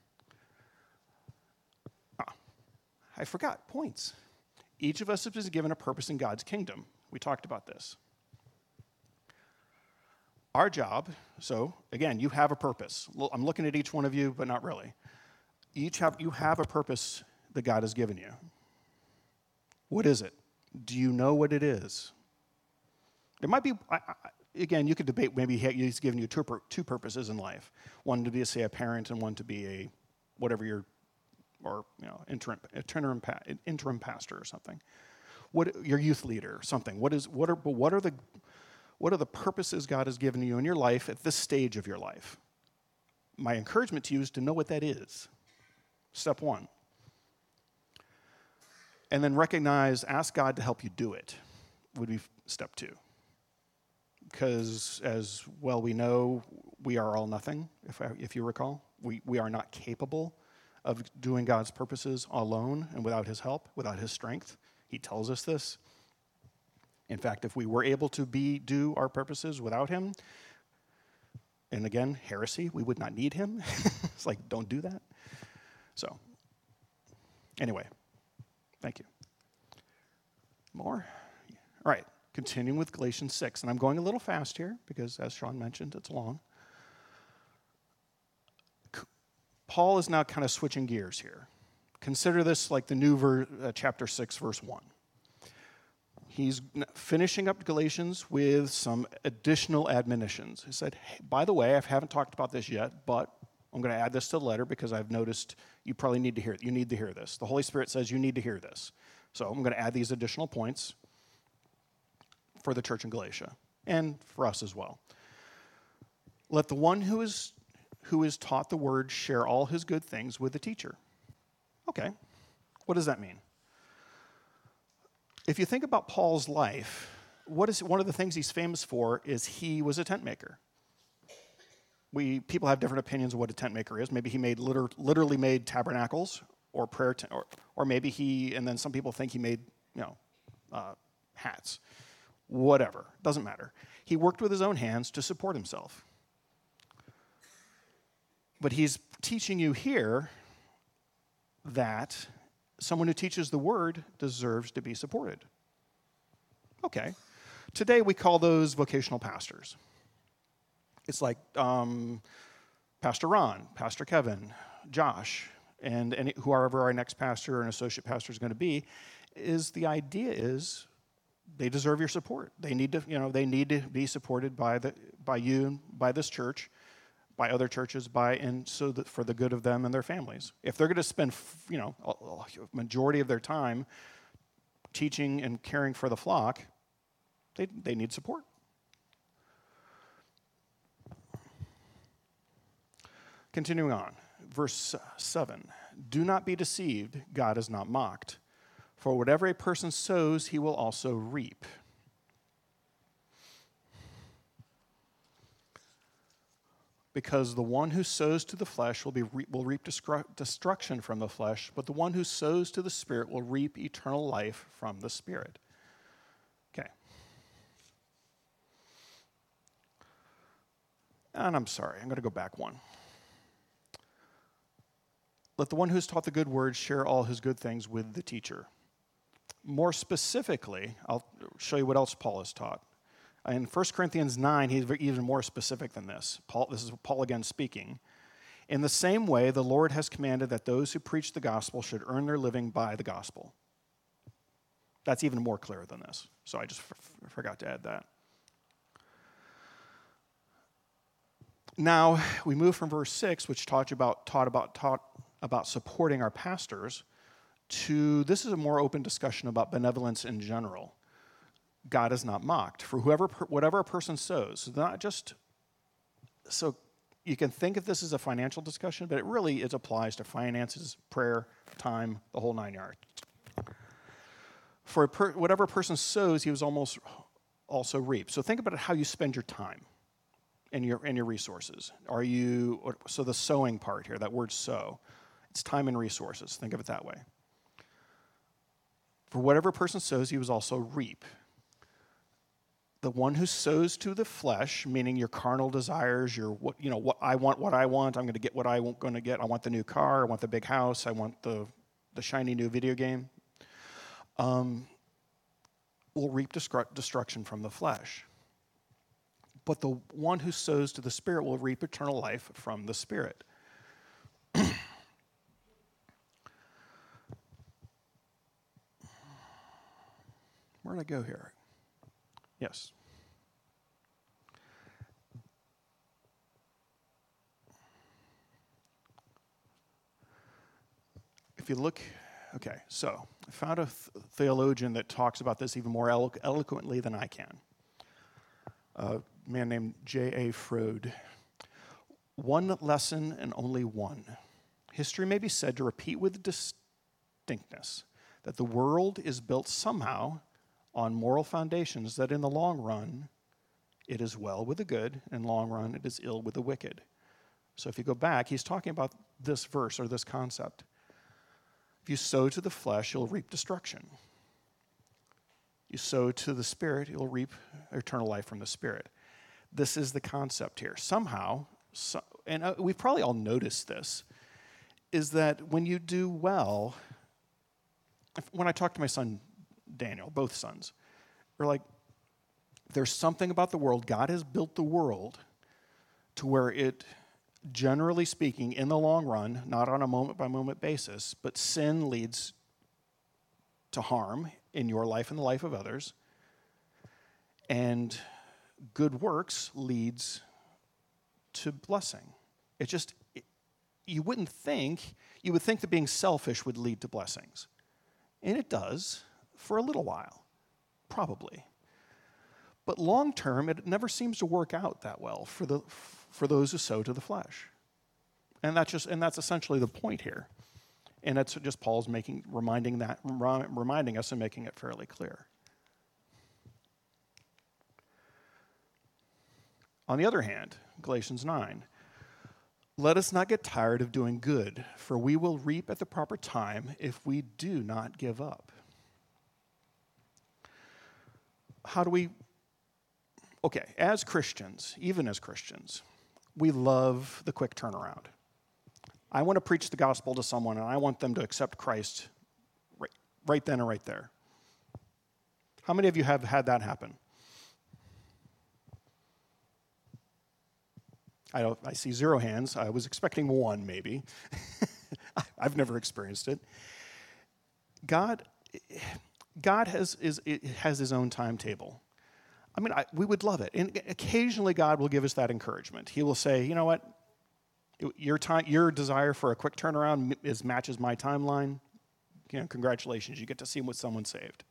Ah, I forgot, points. Each of us is given a purpose in God's kingdom. We talked about this. Our job, so again, you have a purpose. I'm looking at each one of you, but not really. Each have, you have a purpose that God has given you. What is it? Do you know what it is? There might be, I, I, again, you could debate, maybe he's given you two, two purposes in life. One to be, say, a parent, and one to be a, whatever your, or, you know, interim, interim, interim pastor or something. What, your youth leader or something. What is, what are, but what are the, what are the purposes God has given you in your life at this stage of your life? My encouragement to you is to know what that is. Step one. And then recognize, ask God to help you do it, would be step two. Because as well we know, we are all nothing, if, I, if you recall. We, we are not capable of doing God's purposes alone and without his help, without his strength. He tells us this. In fact, if we were able to be do our purposes without him, and again, heresy, we would not need him. It's like, don't do that. So, anyway. Thank you. More? All right, continuing with Galatians six. And I'm going a little fast here because, as Sean mentioned, it's long. Paul is now kind of switching gears here. Consider this like the new ver- uh, chapter six, verse one. He's finishing up Galatians with some additional admonitions. He said, hey, by the way, I haven't talked about this yet, but I'm going to add this to the letter because I've noticed you probably need to hear it. You need to hear this. The Holy Spirit says you need to hear this. So I'm going to add these additional points for the church in Galatia and for us as well. Let the one who is who is taught the word share all his good things with the teacher. Okay, what does that mean? If you think about Paul's life, what is one of the things he's famous for is he was a tent maker. We people have different opinions of what a tent maker is. Maybe he made liter, literally made tabernacles or prayer tent, or or maybe he, and then some people think he made, you know, uh, hats. Whatever, doesn't matter. He worked with his own hands to support himself. But he's teaching you here that someone who teaches the word deserves to be supported. Okay. Today we call those vocational pastors. It's like um, Pastor Ron, Pastor Kevin, Josh, and any, whoever our next pastor and associate pastor is going to be, is the idea is they deserve your support. They need to, you know, they need to be supported by the by you, by this church, by other churches, by and so that for the good of them and their families. If they're going to spend, you know, a, a majority of their time teaching and caring for the flock, they they need support. Continuing on, verse seven. do not be deceived, God is not mocked. For whatever a person sows, he will also reap. Because the one who sows to the flesh will, be re- will reap destru- destruction from the flesh, but the one who sows to the Spirit will reap eternal life from the Spirit. Okay. And I'm sorry, I'm going to go back one. Let the one who has taught the good word share all his good things with the teacher. More specifically, I'll show you what else Paul has taught. In First Corinthians nine, he's even more specific than this. Paul, this is Paul again speaking. In the same way, the Lord has commanded that those who preach the gospel should earn their living by the gospel. That's even more clear than this. So I just f- forgot to add that. Now, we move from verse six, which taught about, taught about, taught about supporting our pastors, to this is a more open discussion about benevolence in general. God is not mocked. For whoever, whatever a person sows, not just, so you can think of this as a financial discussion, but it really it applies to finances, prayer, time, the whole nine yards. For a per, whatever a person sows, he was almost also reap. So think about how you spend your time and your and your resources. Are you, so the sowing part here, that word sow, it's time and resources. Think of it that way. For whatever a person sows, he was also reap. The one who sows to the flesh, meaning your carnal desires, your what you know, what I want, what I want, I'm going to get what I'm going to get. I want the new car, I want the big house, I want the the shiny new video game. Um, will reap destru- destruction from the flesh. But the one who sows to the Spirit will reap eternal life from the Spirit. Where did I go here? Yes. If you look, okay, so I found a th- theologian that talks about this even more elo- eloquently than I can. A man named J A Freud. One lesson and only one. History may be said to repeat with distinctness that the world is built somehow on moral foundations, that in the long run, it is well with the good, and in the long run, it is ill with the wicked. So if you go back, he's talking about this verse or this concept. If you sow to the flesh, you'll reap destruction. You sow to the Spirit, you'll reap eternal life from the Spirit. This is the concept here. Somehow, so, and uh, we've probably all noticed this, is that when you do well, if, when I talk to my son Daniel, both sons, they're like, there's something about the world. God has built the world to where it, generally speaking, in the long run, not on a moment-by-moment basis, but sin leads to harm in your life and the life of others, and good works leads to blessing. It just, it, you wouldn't think, you would think that being selfish would lead to blessings. And it does. For a little while, probably. But long term, it never seems to work out that well for the for those who sow to the flesh. And that's just and that's essentially the point here. And that's just Paul's making reminding that reminding us and making it fairly clear. On the other hand, Galatians nine, let us not get tired of doing good, for we will reap at the proper time if we do not give up. How do we, okay, as Christians, even as Christians, we love the quick turnaround. I want to preach the gospel to someone, and I want them to accept Christ right, right then and right there. How many of you have had that happen? I don't, I see zero hands. I was expecting one, maybe. I've never experienced it. God... God has is has his own timetable. I mean, I, we would love it. And occasionally God will give us that encouragement. He will say, you know what, your time, your desire for a quick turnaround is matches my timeline. You know, congratulations, you get to see what someone saved.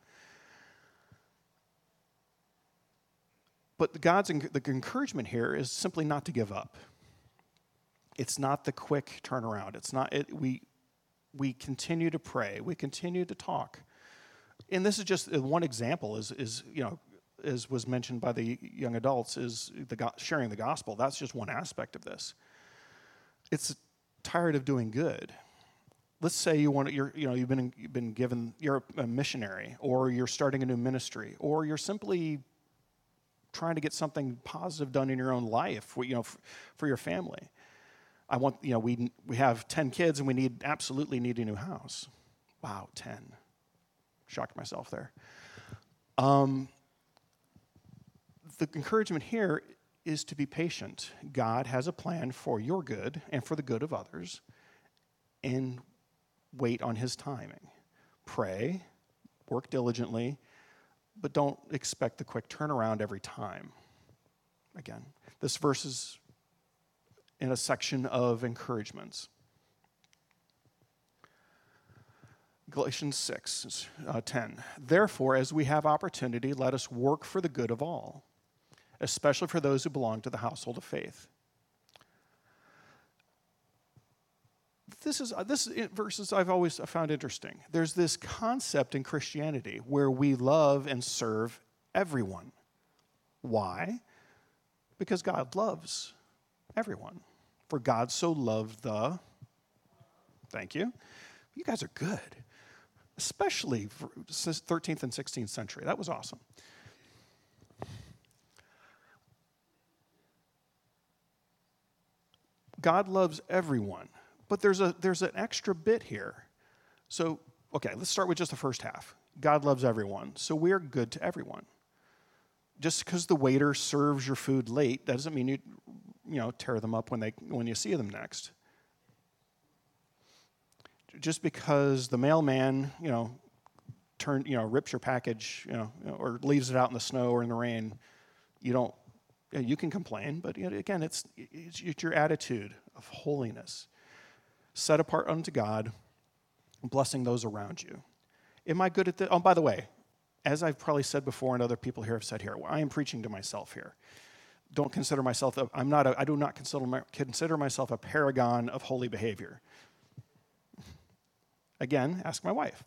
But God's the encouragement here is simply not to give up. It's not the quick turnaround. It's not it, we. we continue to pray, we continue to talk. And this is just uh, one example, is, is you know, as was mentioned by the young adults, is the go- sharing the gospel. That's just one aspect of this. It's tired of doing good. Let's say you want to, you're, you know, you've been you've been given, you're a missionary, or you're starting a new ministry, or you're simply trying to get something positive done in your own life, for, you know, for, for your family. I want, you know, we we have ten kids and we need absolutely need a new house. Wow, ten. Shocked myself there. Um, the encouragement here is to be patient. God has a plan for your good and for the good of others, and wait on his timing. Pray, work diligently, but don't expect the quick turnaround every time. Again, this verse is in a section of encouragements. Galatians six, uh, ten. Therefore, as we have opportunity, let us work for the good of all, especially for those who belong to the household of faith. This is uh, this verses I've always found interesting. There's this concept in Christianity where we love and serve everyone. Why? Because God loves everyone. For God so loved the, thank you. You guys are good. Especially for thirteenth and sixteenth century. That was awesome. God loves everyone, but there's a there's an extra bit here. So, okay, let's start with just the first half. God loves everyone, so we're good to everyone. Just because the waiter serves your food late, that doesn't mean you you know tear them up when they when you see them next. Just because the mailman, you know, turn, you know, rips your package, you know, or leaves it out in the snow or in the rain, you don't, you can complain, but again, it's, it's your attitude of holiness, set apart unto God, blessing those around you. Am I good at this? Oh, by the way, as I've probably said before, and other people here have said here, I am preaching to myself here. Don't consider myself, a, I'm not, a, I do not consider, consider myself a paragon of holy behavior. Again, ask my wife.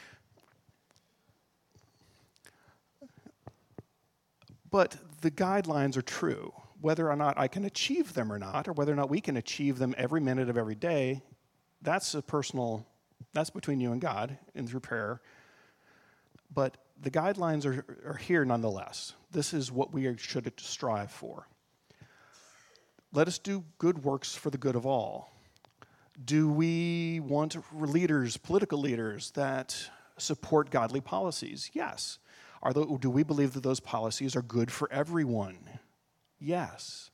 But the guidelines are true. Whether or not I can achieve them or not, or whether or not we can achieve them every minute of every day, that's a personal, that's between you and God and through prayer. But the guidelines are, are here nonetheless. This is what we should strive for. Let us do good works for the good of all. Do we want leaders, political leaders, that support godly policies? Yes. Are the, do we believe that those policies are good for everyone? Yes.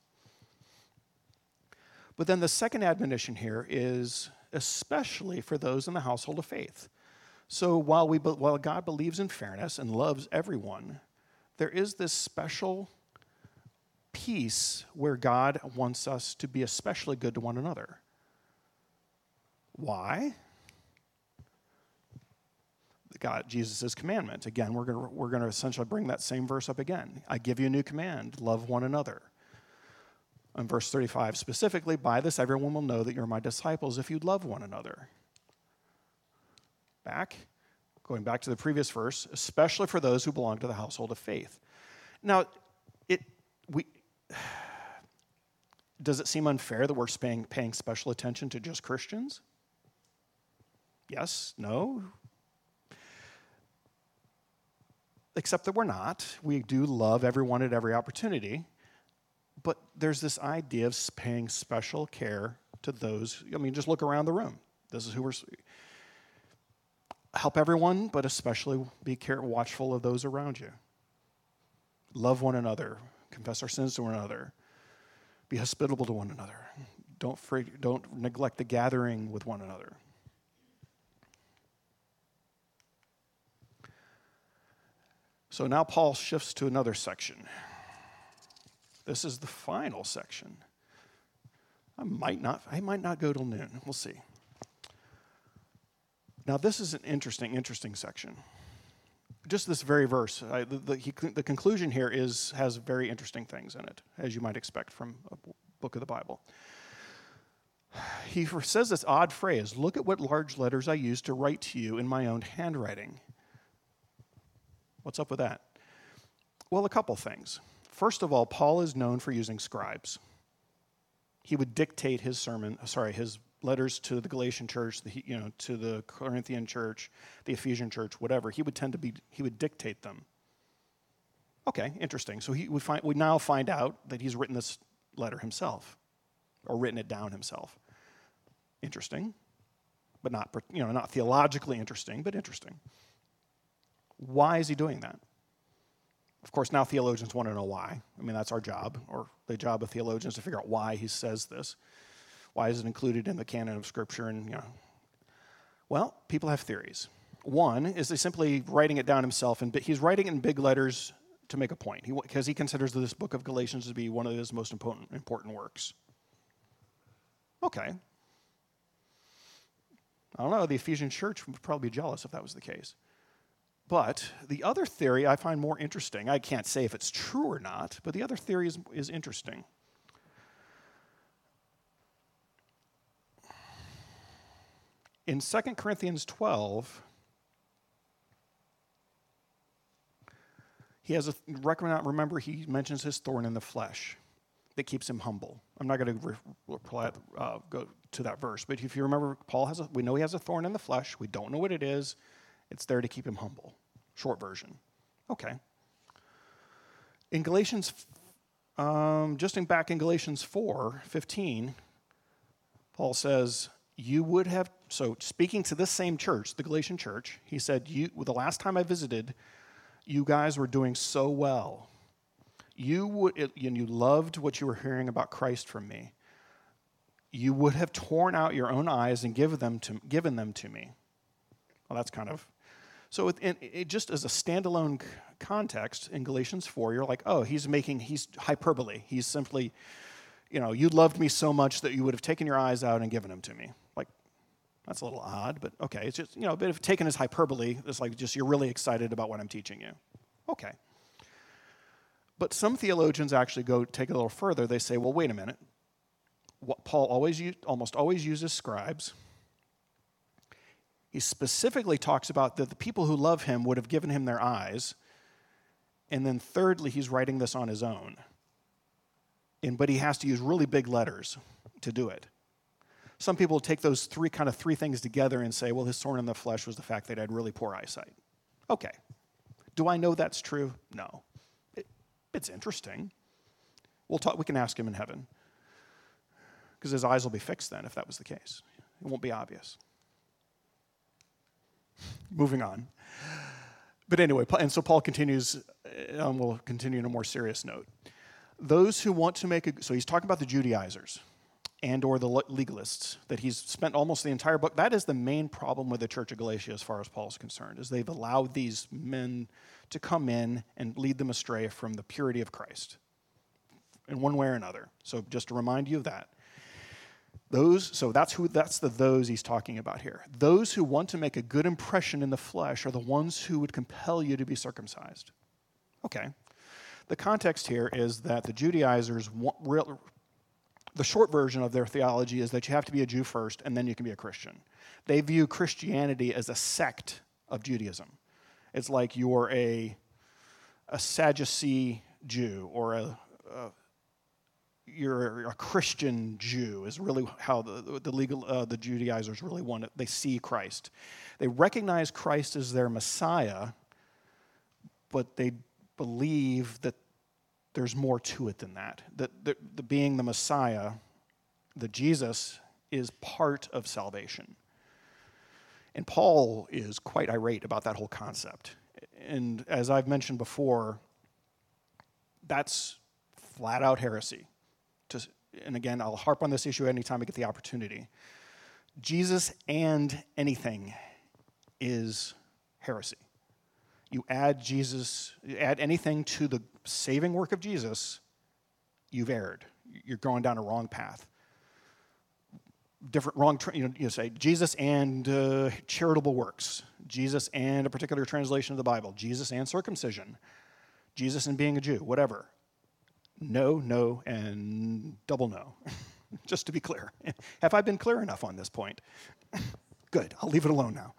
But then the second admonition here is especially for those in the household of faith. So while we, while God believes in fairness and loves everyone, there is this special piece where God wants us to be especially good to one another. Why? God, Jesus' commandment. Again, we're going we're going to essentially bring that same verse up again. I give you a new command, love one another. In verse thirty-five, specifically, by this everyone will know that you're my disciples if you love one another. Back, going back to the previous verse, especially for those who belong to the household of faith. Now, it we does it seem unfair that we're paying, paying special attention to just Christians? Yes, no. Except that we're not. We do love everyone at every opportunity. But there's this idea of paying special care to those. I mean, just look around the room. This is who we're... Help everyone, but especially be care, watchful of those around you. Love one another. Confess our sins to one another. Be hospitable to one another. Don't, free, don't neglect the gathering with one another. So now Paul shifts to another section. This is the final section. I might not, I might not go till noon. We'll see. Now this is an interesting, interesting section. Just this very verse, I, the, the, he, the conclusion here is has very interesting things in it, as you might expect from a book of the Bible. he says this odd phrase, look at what large letters I used to write to you in my own handwriting. What's up with that? Well, a couple things. First of all, Paul is known for using scribes. He would dictate his sermon, sorry, his letters to the Galatian church, the, you know, to the Corinthian church, the Ephesian church, whatever. He would tend to be, he would dictate them. Okay, interesting. So he, we, find, we now find out that he's written this letter himself, or written it down himself. Interesting, but not, you know, not theologically interesting, but interesting. Why is he doing that? Of course, now theologians want to know why. I mean, that's our job, or the job of theologians to figure out why he says this. Why is it included in the canon of Scripture? And you know, well, people have theories. One is they simply writing it down himself, and he's writing it in big letters to make a point, because he, he considers this book of Galatians to be one of his most important, important works. Okay. I don't know, the Ephesian church would probably be jealous if that was the case. But the other theory I find more interesting. I can't say if it's true or not, but the other theory is, is interesting. In Second Corinthians twelve, he has a, remember he mentions his thorn in the flesh that keeps him humble. I'm not going to reply, uh, go to that verse, but if you remember, Paul has a, we know he has a thorn in the flesh. We don't know what it is. It's there to keep him humble. Short version. Okay. In Galatians, um, just in back in Galatians four fifteen, Paul says, you would have, so speaking to this same church, the Galatian church, he said, you, the last time I visited, you guys were doing so well. You would, and you loved what you were hearing about Christ from me. You would have torn out your own eyes and given them to, given them to me. Well, that's kind of, so it, it, it just as a standalone context in Galatians four, you're like, oh, he's making, he's hyperbole. He's simply, you know, you loved me so much that you would have taken your eyes out and given them to me. Like, that's a little odd, but okay. It's just, you know, a bit of taken as hyperbole. It's like just you're really excited about what I'm teaching you. Okay. But some theologians actually go take it a little further. They say, well, wait a minute. What Paul always used, almost always uses scribes. He specifically talks about that the people who love him would have given him their eyes. And then thirdly, he's writing this on his own. And, but he has to use really big letters to do it. Some people take those three kind of three things together and say, well, his thorn in the flesh was the fact that he had really poor eyesight. Okay. Do I know that's true? No. It, it's interesting. We'll talk, we can ask him in heaven. Because his eyes will be fixed then if that was the case. It won't be obvious. Moving on. But anyway, and so Paul continues, and we'll continue in a more serious note. Those who want to make a, so he's talking about the Judaizers and or the legalists that he's spent almost the entire book. That is the main problem with the church of Galatia as far as Paul's concerned, is they've allowed these men to come in and lead them astray from the purity of Christ in one way or another. So just to remind you of that. Those, so that's who, that's the those he's talking about here. Those who want to make a good impression in the flesh are the ones who would compel you to be circumcised. Okay. The context here is that the Judaizers, want, real, the short version of their theology is that you have to be a Jew first and then you can be a Christian. They view Christianity as a sect of Judaism. It's like you're a, a Sadducee Jew or a, a you're a Christian Jew is really how the the legal uh, the Judaizers really want it. They see Christ. They recognize Christ as their Messiah, but they believe that there's more to it than that. That the, the being the Messiah, the Jesus, is part of salvation. And Paul is quite irate about that whole concept. And as I've mentioned before, that's flat out heresy. To, and again, I'll harp on this issue anytime I get the opportunity. Jesus and anything is heresy. You add Jesus, you add anything to the saving work of Jesus, you've erred. You're going down a wrong path. Different, wrong, you know, you say Jesus and uh, charitable works, Jesus and a particular translation of the Bible, Jesus and circumcision, Jesus and being a Jew, whatever. No, no, and double no. just to be clear. Have I been clear enough on this point? Good, I'll leave it alone now.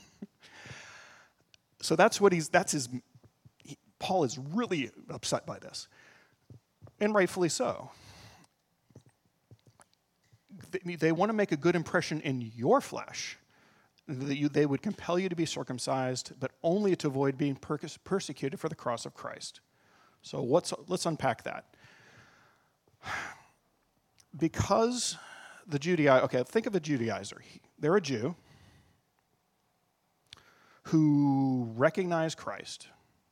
So that's what he's, that's his, he, Paul is really upset by this, and rightfully so. They, they want to make a good impression in your flesh, that you, they would compel you to be circumcised, but only to avoid being per- persecuted for the cross of Christ. So what's, let's unpack that. Because the Judaizer, okay, think of a Judaizer. They're a Jew who recognize Christ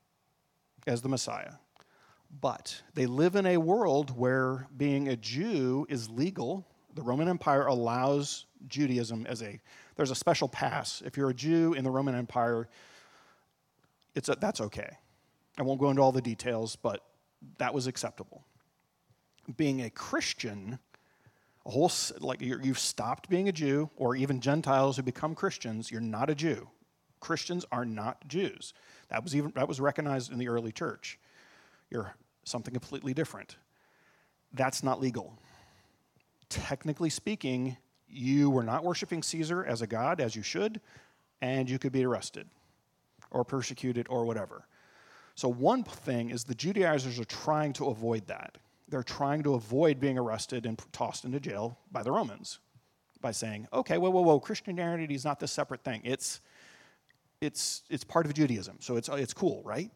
as the Messiah, but they live in a world where being a Jew is legal. The Roman Empire allows Judaism as a, there's a special pass. If you're a Jew in the Roman Empire, it's a, that's okay. I won't go into all the details, but that was acceptable. Being a Christian, a whole, like you're, you've stopped being a Jew, or even Gentiles who become Christians, you're not a Jew. Christians are not Jews. That was even that was recognized in the early church. You're something completely different. That's not legal. Technically speaking, you were not worshiping Caesar as a god, as you should, and you could be arrested or persecuted or whatever. So one thing is the Judaizers are trying to avoid that. They're trying to avoid being arrested and tossed into jail by the Romans by saying, okay, whoa, whoa, whoa, Christianity is not this separate thing. It's It's it's part of Judaism, so it's it's cool, right?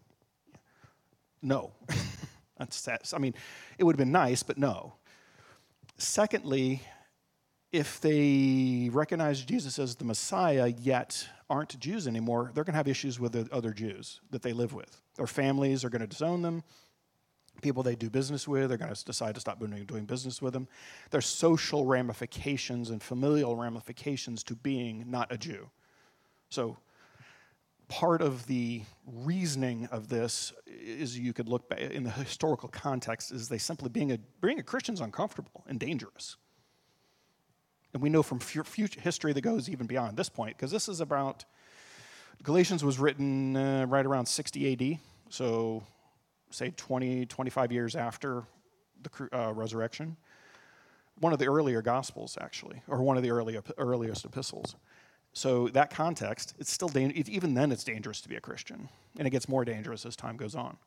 No. That's, that's I mean, it would have been nice, but no. Secondly, if they recognize Jesus as the Messiah yet aren't Jews anymore, they're going to have issues with the other Jews that they live with. Their families are going to disown them. People they do business with are going to decide to stop doing, doing business with them. There's social ramifications and familial ramifications to being not a Jew. So part of the reasoning of this is you could look back in the historical context is they simply being a being a Christian is uncomfortable and dangerous. And we know from future history that goes even beyond this point, because this is about, Galatians was written uh, right around sixty A D, so say twenty, twenty-five years after the uh, resurrection. One of the earlier Gospels, actually, or one of the early, earliest epistles. So that context, it's still dangerous. Even then, it's dangerous to be a Christian, and it gets more dangerous as time goes on.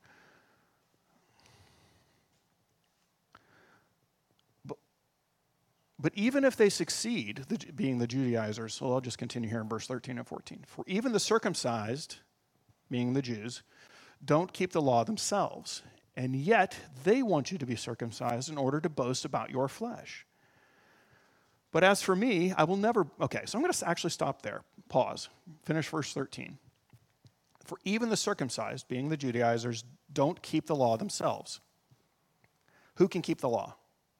But, but even if they succeed, the, being the Judaizers, so I'll just continue here in verse thirteen and fourteen. For even the circumcised, meaning the Jews, don't keep the law themselves, and yet they want you to be circumcised in order to boast about your flesh. But as for me, I will never, okay, so I'm going to actually stop there, pause, finish verse thirteen. For even the circumcised, being the Judaizers, don't keep the law themselves. Who can keep the law?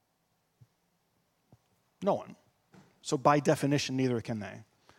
No one. So by definition, neither can they.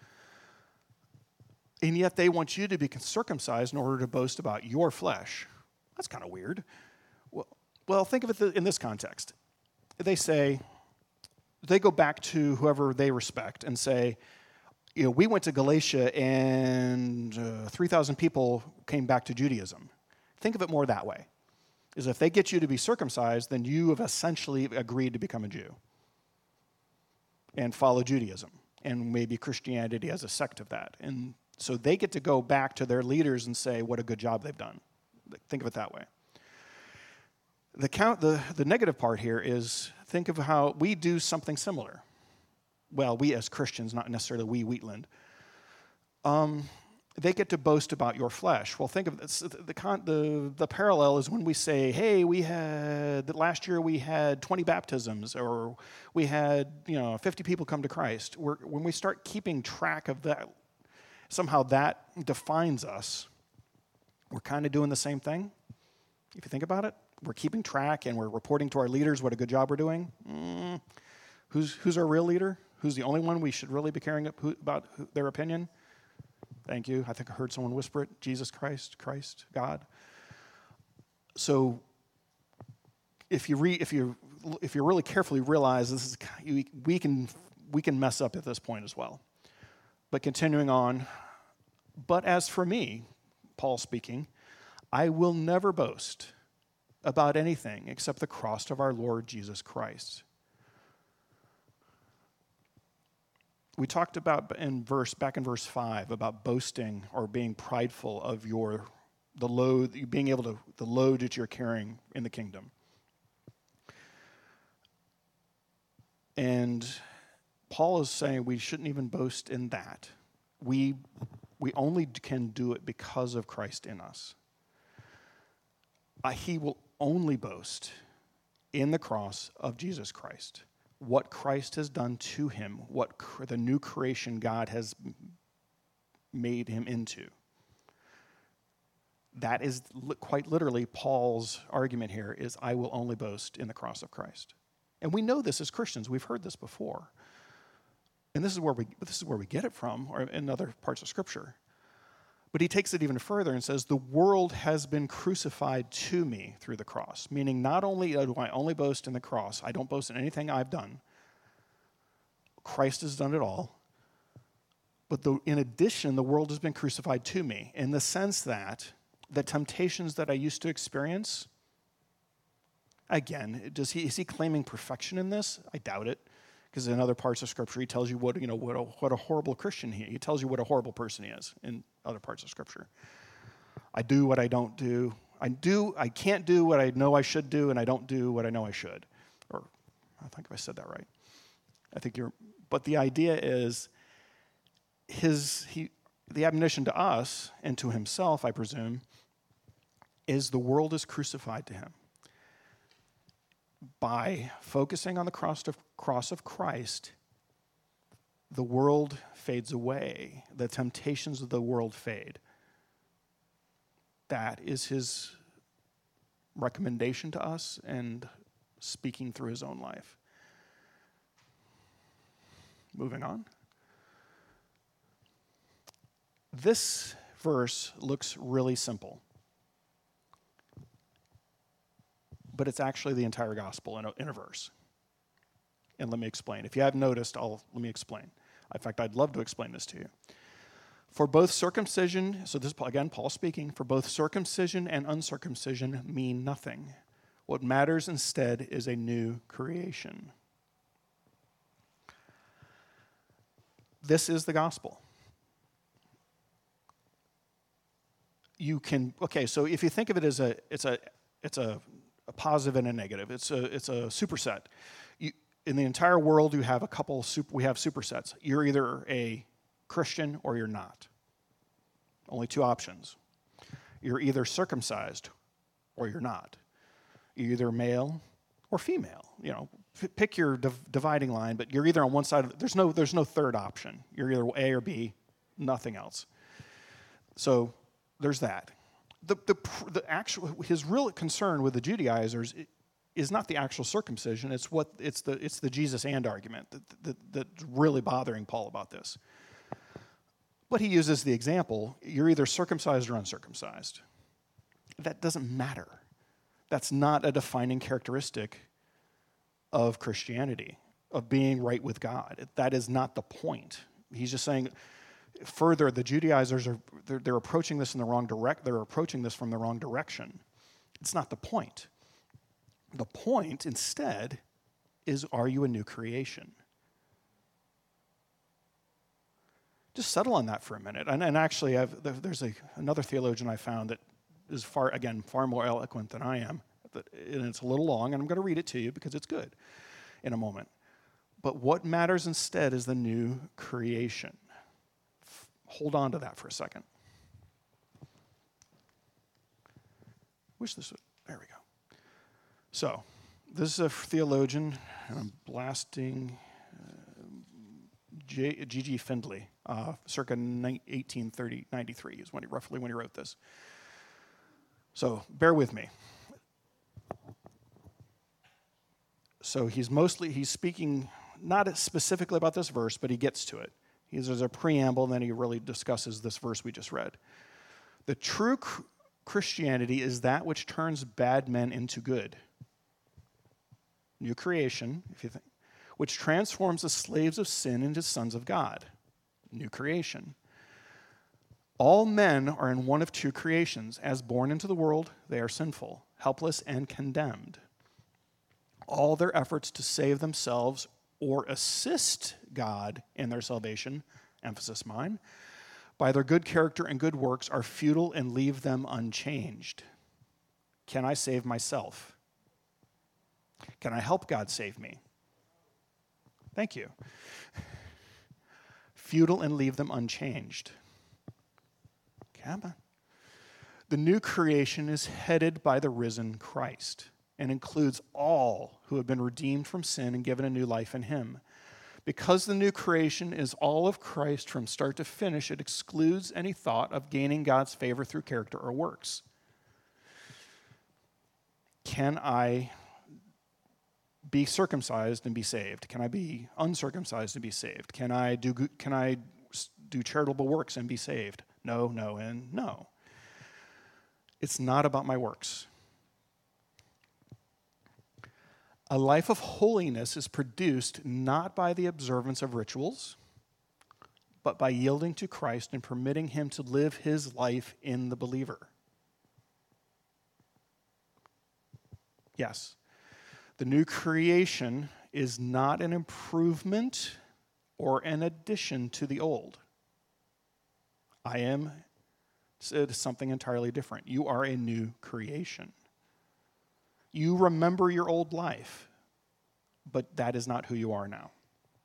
And yet they want you to be circumcised in order to boast about your flesh. That's kind of weird. Well, well, think of it in this context. They say, they go back to whoever they respect and say, you know, we went to Galatia and uh, three thousand people came back to Judaism. Think of it more that way. Is if they get you to be circumcised, then you have essentially agreed to become a Jew and follow Judaism, and maybe Christianity as a sect of that. And so they get to go back to their leaders and say what a good job they've done. Think of it that way. The, count, the, the negative part here is think of how we do something similar. Well, we as Christians, not necessarily we, Wheatland. Um, they get to boast about your flesh. Well, think of this. The, the, the, the parallel is when we say, hey, we had, last year we had twenty baptisms, or we had, you know, fifty people come to Christ. We're, when we start keeping track of that, somehow that defines us. We're kind of doing the same thing, if you think about it. We're keeping track and we're reporting to our leaders what a good job we're doing. Mm. Who's who's our real leader? Who's the only one we should really be caring about their opinion? Thank you. I think I heard someone whisper it. Jesus Christ, Christ, God. So if you re, if you if you really carefully realize this is we can we can mess up at this point as well. But continuing on, but as for me, Paul speaking, I will never boast about anything except the cross of our Lord Jesus Christ. we talked about in verse back in verse five about boasting or being prideful of your the load, being able to the load that you're carrying in the kingdom. And Paul is saying we shouldn't even boast in that. We we only can do it because of Christ in us. Uh, he will only boast in the cross of Jesus Christ. What Christ has done to him, what cr- the new creation God has made him into. That is li- quite literally Paul's argument here is, I will only boast in the cross of Christ. And we know this as Christians. We've heard this before. And this is where we this is where we get it from, or in other parts of Scripture. But he takes it even further and says, the world has been crucified to me through the cross. Meaning not only do I only boast in the cross, I don't boast in anything I've done. Christ has done it all. But the, in addition, the world has been crucified to me in the sense that the temptations that I used to experience, again, does he, is he claiming perfection in this? I doubt it. Because in other parts of Scripture, he tells you what, you know, what a, what a horrible Christian he is. He tells you what a horrible person he is in other parts of Scripture. I do what I don't do. I do. I can't do what I know I should do, and I don't do what I know I should. Or I think I said that right. I think you're. But the idea is, his he the admonition to us and to himself, I presume, is the world is crucified to him. By focusing on the cross of, cross of Christ, the world fades away. The temptations of the world fade. That is his recommendation to us and speaking through his own life. Moving on. This verse looks really simple. But it's actually the entire gospel in a, in a verse. And let me explain. If you haven't noticed, I'll let me explain. In fact, I'd love to explain this to you. For both circumcision, so this is, again, Paul speaking, for both circumcision and uncircumcision mean nothing. What matters instead is a new creation. This is the gospel. You can, okay, so if you think of it as a, it's a, it's a, a positive and a negative. It's a it's a superset. You, in the entire world, you have a couple. Super, we have supersets. You're either a Christian or you're not. Only two options. You're either circumcised or you're not. You're either male or female. You know, f- pick your div- dividing line. But you're either on one side of the, there's no there's no third option. You're either A or B, nothing else. So there's that. The, the the actual his real concern with the Judaizers is not the actual circumcision. It's what it's the it's the Jesus and argument that, that that's really bothering Paul about this. But he uses the example: you're either circumcised or uncircumcised. That doesn't matter. That's not a defining characteristic of Christianity, of being right with God. That is not the point. He's just saying. Further, the Judaizers are they're, they're approaching this in the wrong direct. They're approaching this from the wrong direction. It's not the point. The point, instead, is: are you a new creation? Just settle on that for a minute. And, and actually, I've, there's a, another theologian I found that is far again far more eloquent than I am, and it's a little long. And I'm going to read it to you because it's good in a moment. But what matters instead is the new creation. Hold on to that for a second. Wish this would, there we go. So, this is a theologian, and I'm blasting uh, G G Findlay, uh, circa eighteen thirty, ninety-three is when he, roughly when he wrote this. So, bear with me. So, he's mostly, he's speaking not specifically about this verse, but he gets to it. There's a preamble, and then he really discusses this verse we just read. The true cr- Christianity is that which turns bad men into good. New creation, if you think, which transforms the slaves of sin into sons of God. New creation. All men are in one of two creations. As born into the world, they are sinful, helpless, and condemned. All their efforts to save themselves or assist God in their salvation, emphasis mine, by their good character and good works are futile and leave them unchanged. Can I save myself? Can I help God save me? Thank you. Futile and leave them unchanged. Come on. The new creation is headed by the risen Christ and includes all who have been redeemed from sin and given a new life in him. Because the new creation is all of Christ from start to finish, it excludes any thought of gaining God's favor through character or works. Can I be circumcised and be saved? Can I be uncircumcised and be saved? Can I do can I do charitable works and be saved? No, no, and no. It's not about my works. A life of holiness is produced not by the observance of rituals, but by yielding to Christ and permitting him to live his life in the believer. Yes, the new creation is not an improvement or an addition to the old. I am it is something entirely different. You are a new creation. You remember your old life, but that is not who you are now.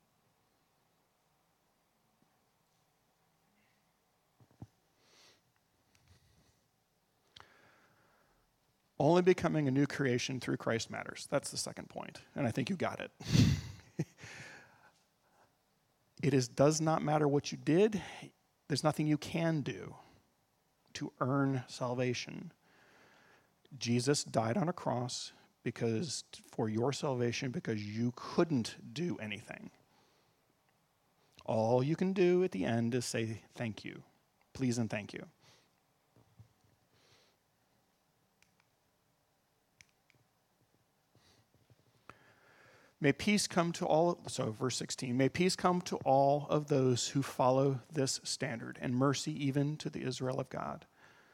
Only becoming a new creation through Christ matters. That's the second point, and I think you got it. It is, does not matter what you did. There's nothing you can do to earn salvation. Jesus died on a cross because for your salvation because you couldn't do anything. All you can do at the end is say thank you. Please and thank you. May peace come to all, so verse sixteen, may peace come to all of those who follow this standard, and mercy even to the Israel of God.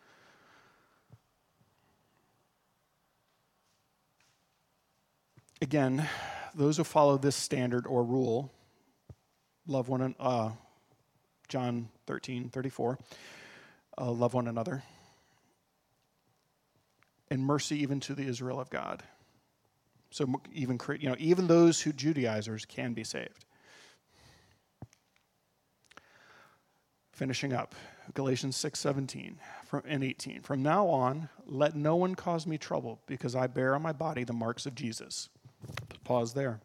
Again, those who follow this standard or rule, love one, uh, John thirteen thirty-four, uh, love one another, and mercy even to the Israel of God. So even, you know, even those who Judaizers can be saved. Finishing up, Galatians six seventeen and eighteen. From now on, let no one cause me trouble, because I bear on my body the marks of Jesus. Pause there.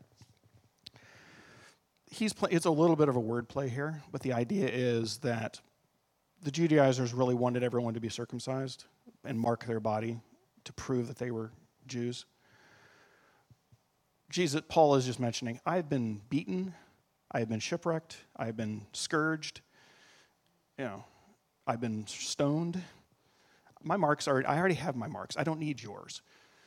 He's play, it's a little bit of a word play here, but the idea is that the Judaizers really wanted everyone to be circumcised and mark their body to prove that they were Jews. Jesus, Paul is just mentioning, I've been beaten, I've been shipwrecked, I've been scourged, you know, I've been stoned. My marks are, I already have my marks. I don't need yours.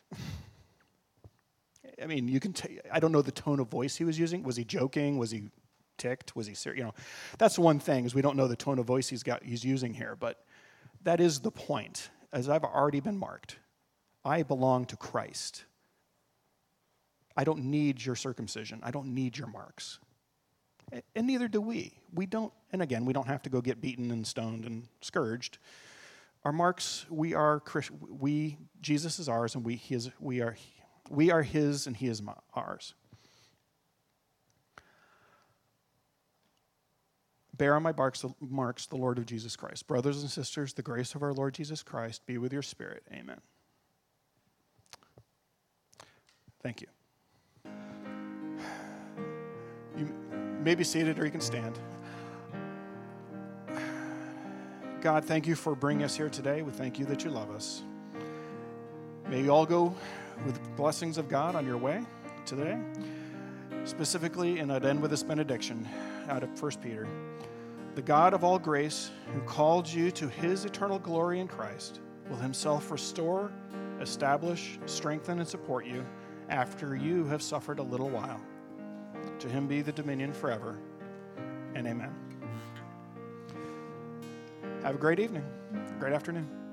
I mean, you can, t- I don't know the tone of voice he was using. Was he joking? Was he ticked? Was he serious? You know, that's one thing is we don't know the tone of voice he's got, he's using here, but that is the point. As I've already been marked, I belong to Christ. I don't need your circumcision. I don't need your marks. And neither do we. We don't, and again, we don't have to go get beaten and stoned and scourged. Our marks, we are, we, Jesus is ours, and we, his, we are, we are his, and he is ours. Bear on my marks, marks the Lord of Jesus Christ. Brothers and sisters, the grace of our Lord Jesus Christ be with your spirit. Amen. Thank you. You may be seated or you can stand. God, thank you for bringing us here today. We thank you that you love us. May you all go with blessings of God on your way today. Specifically, and I'd end with this benediction out of First Peter. The God of all grace, who called you to his eternal glory in Christ, will himself restore, establish, strengthen, and support you after you have suffered a little while. To him be the dominion forever, and amen. Have a great evening, great afternoon.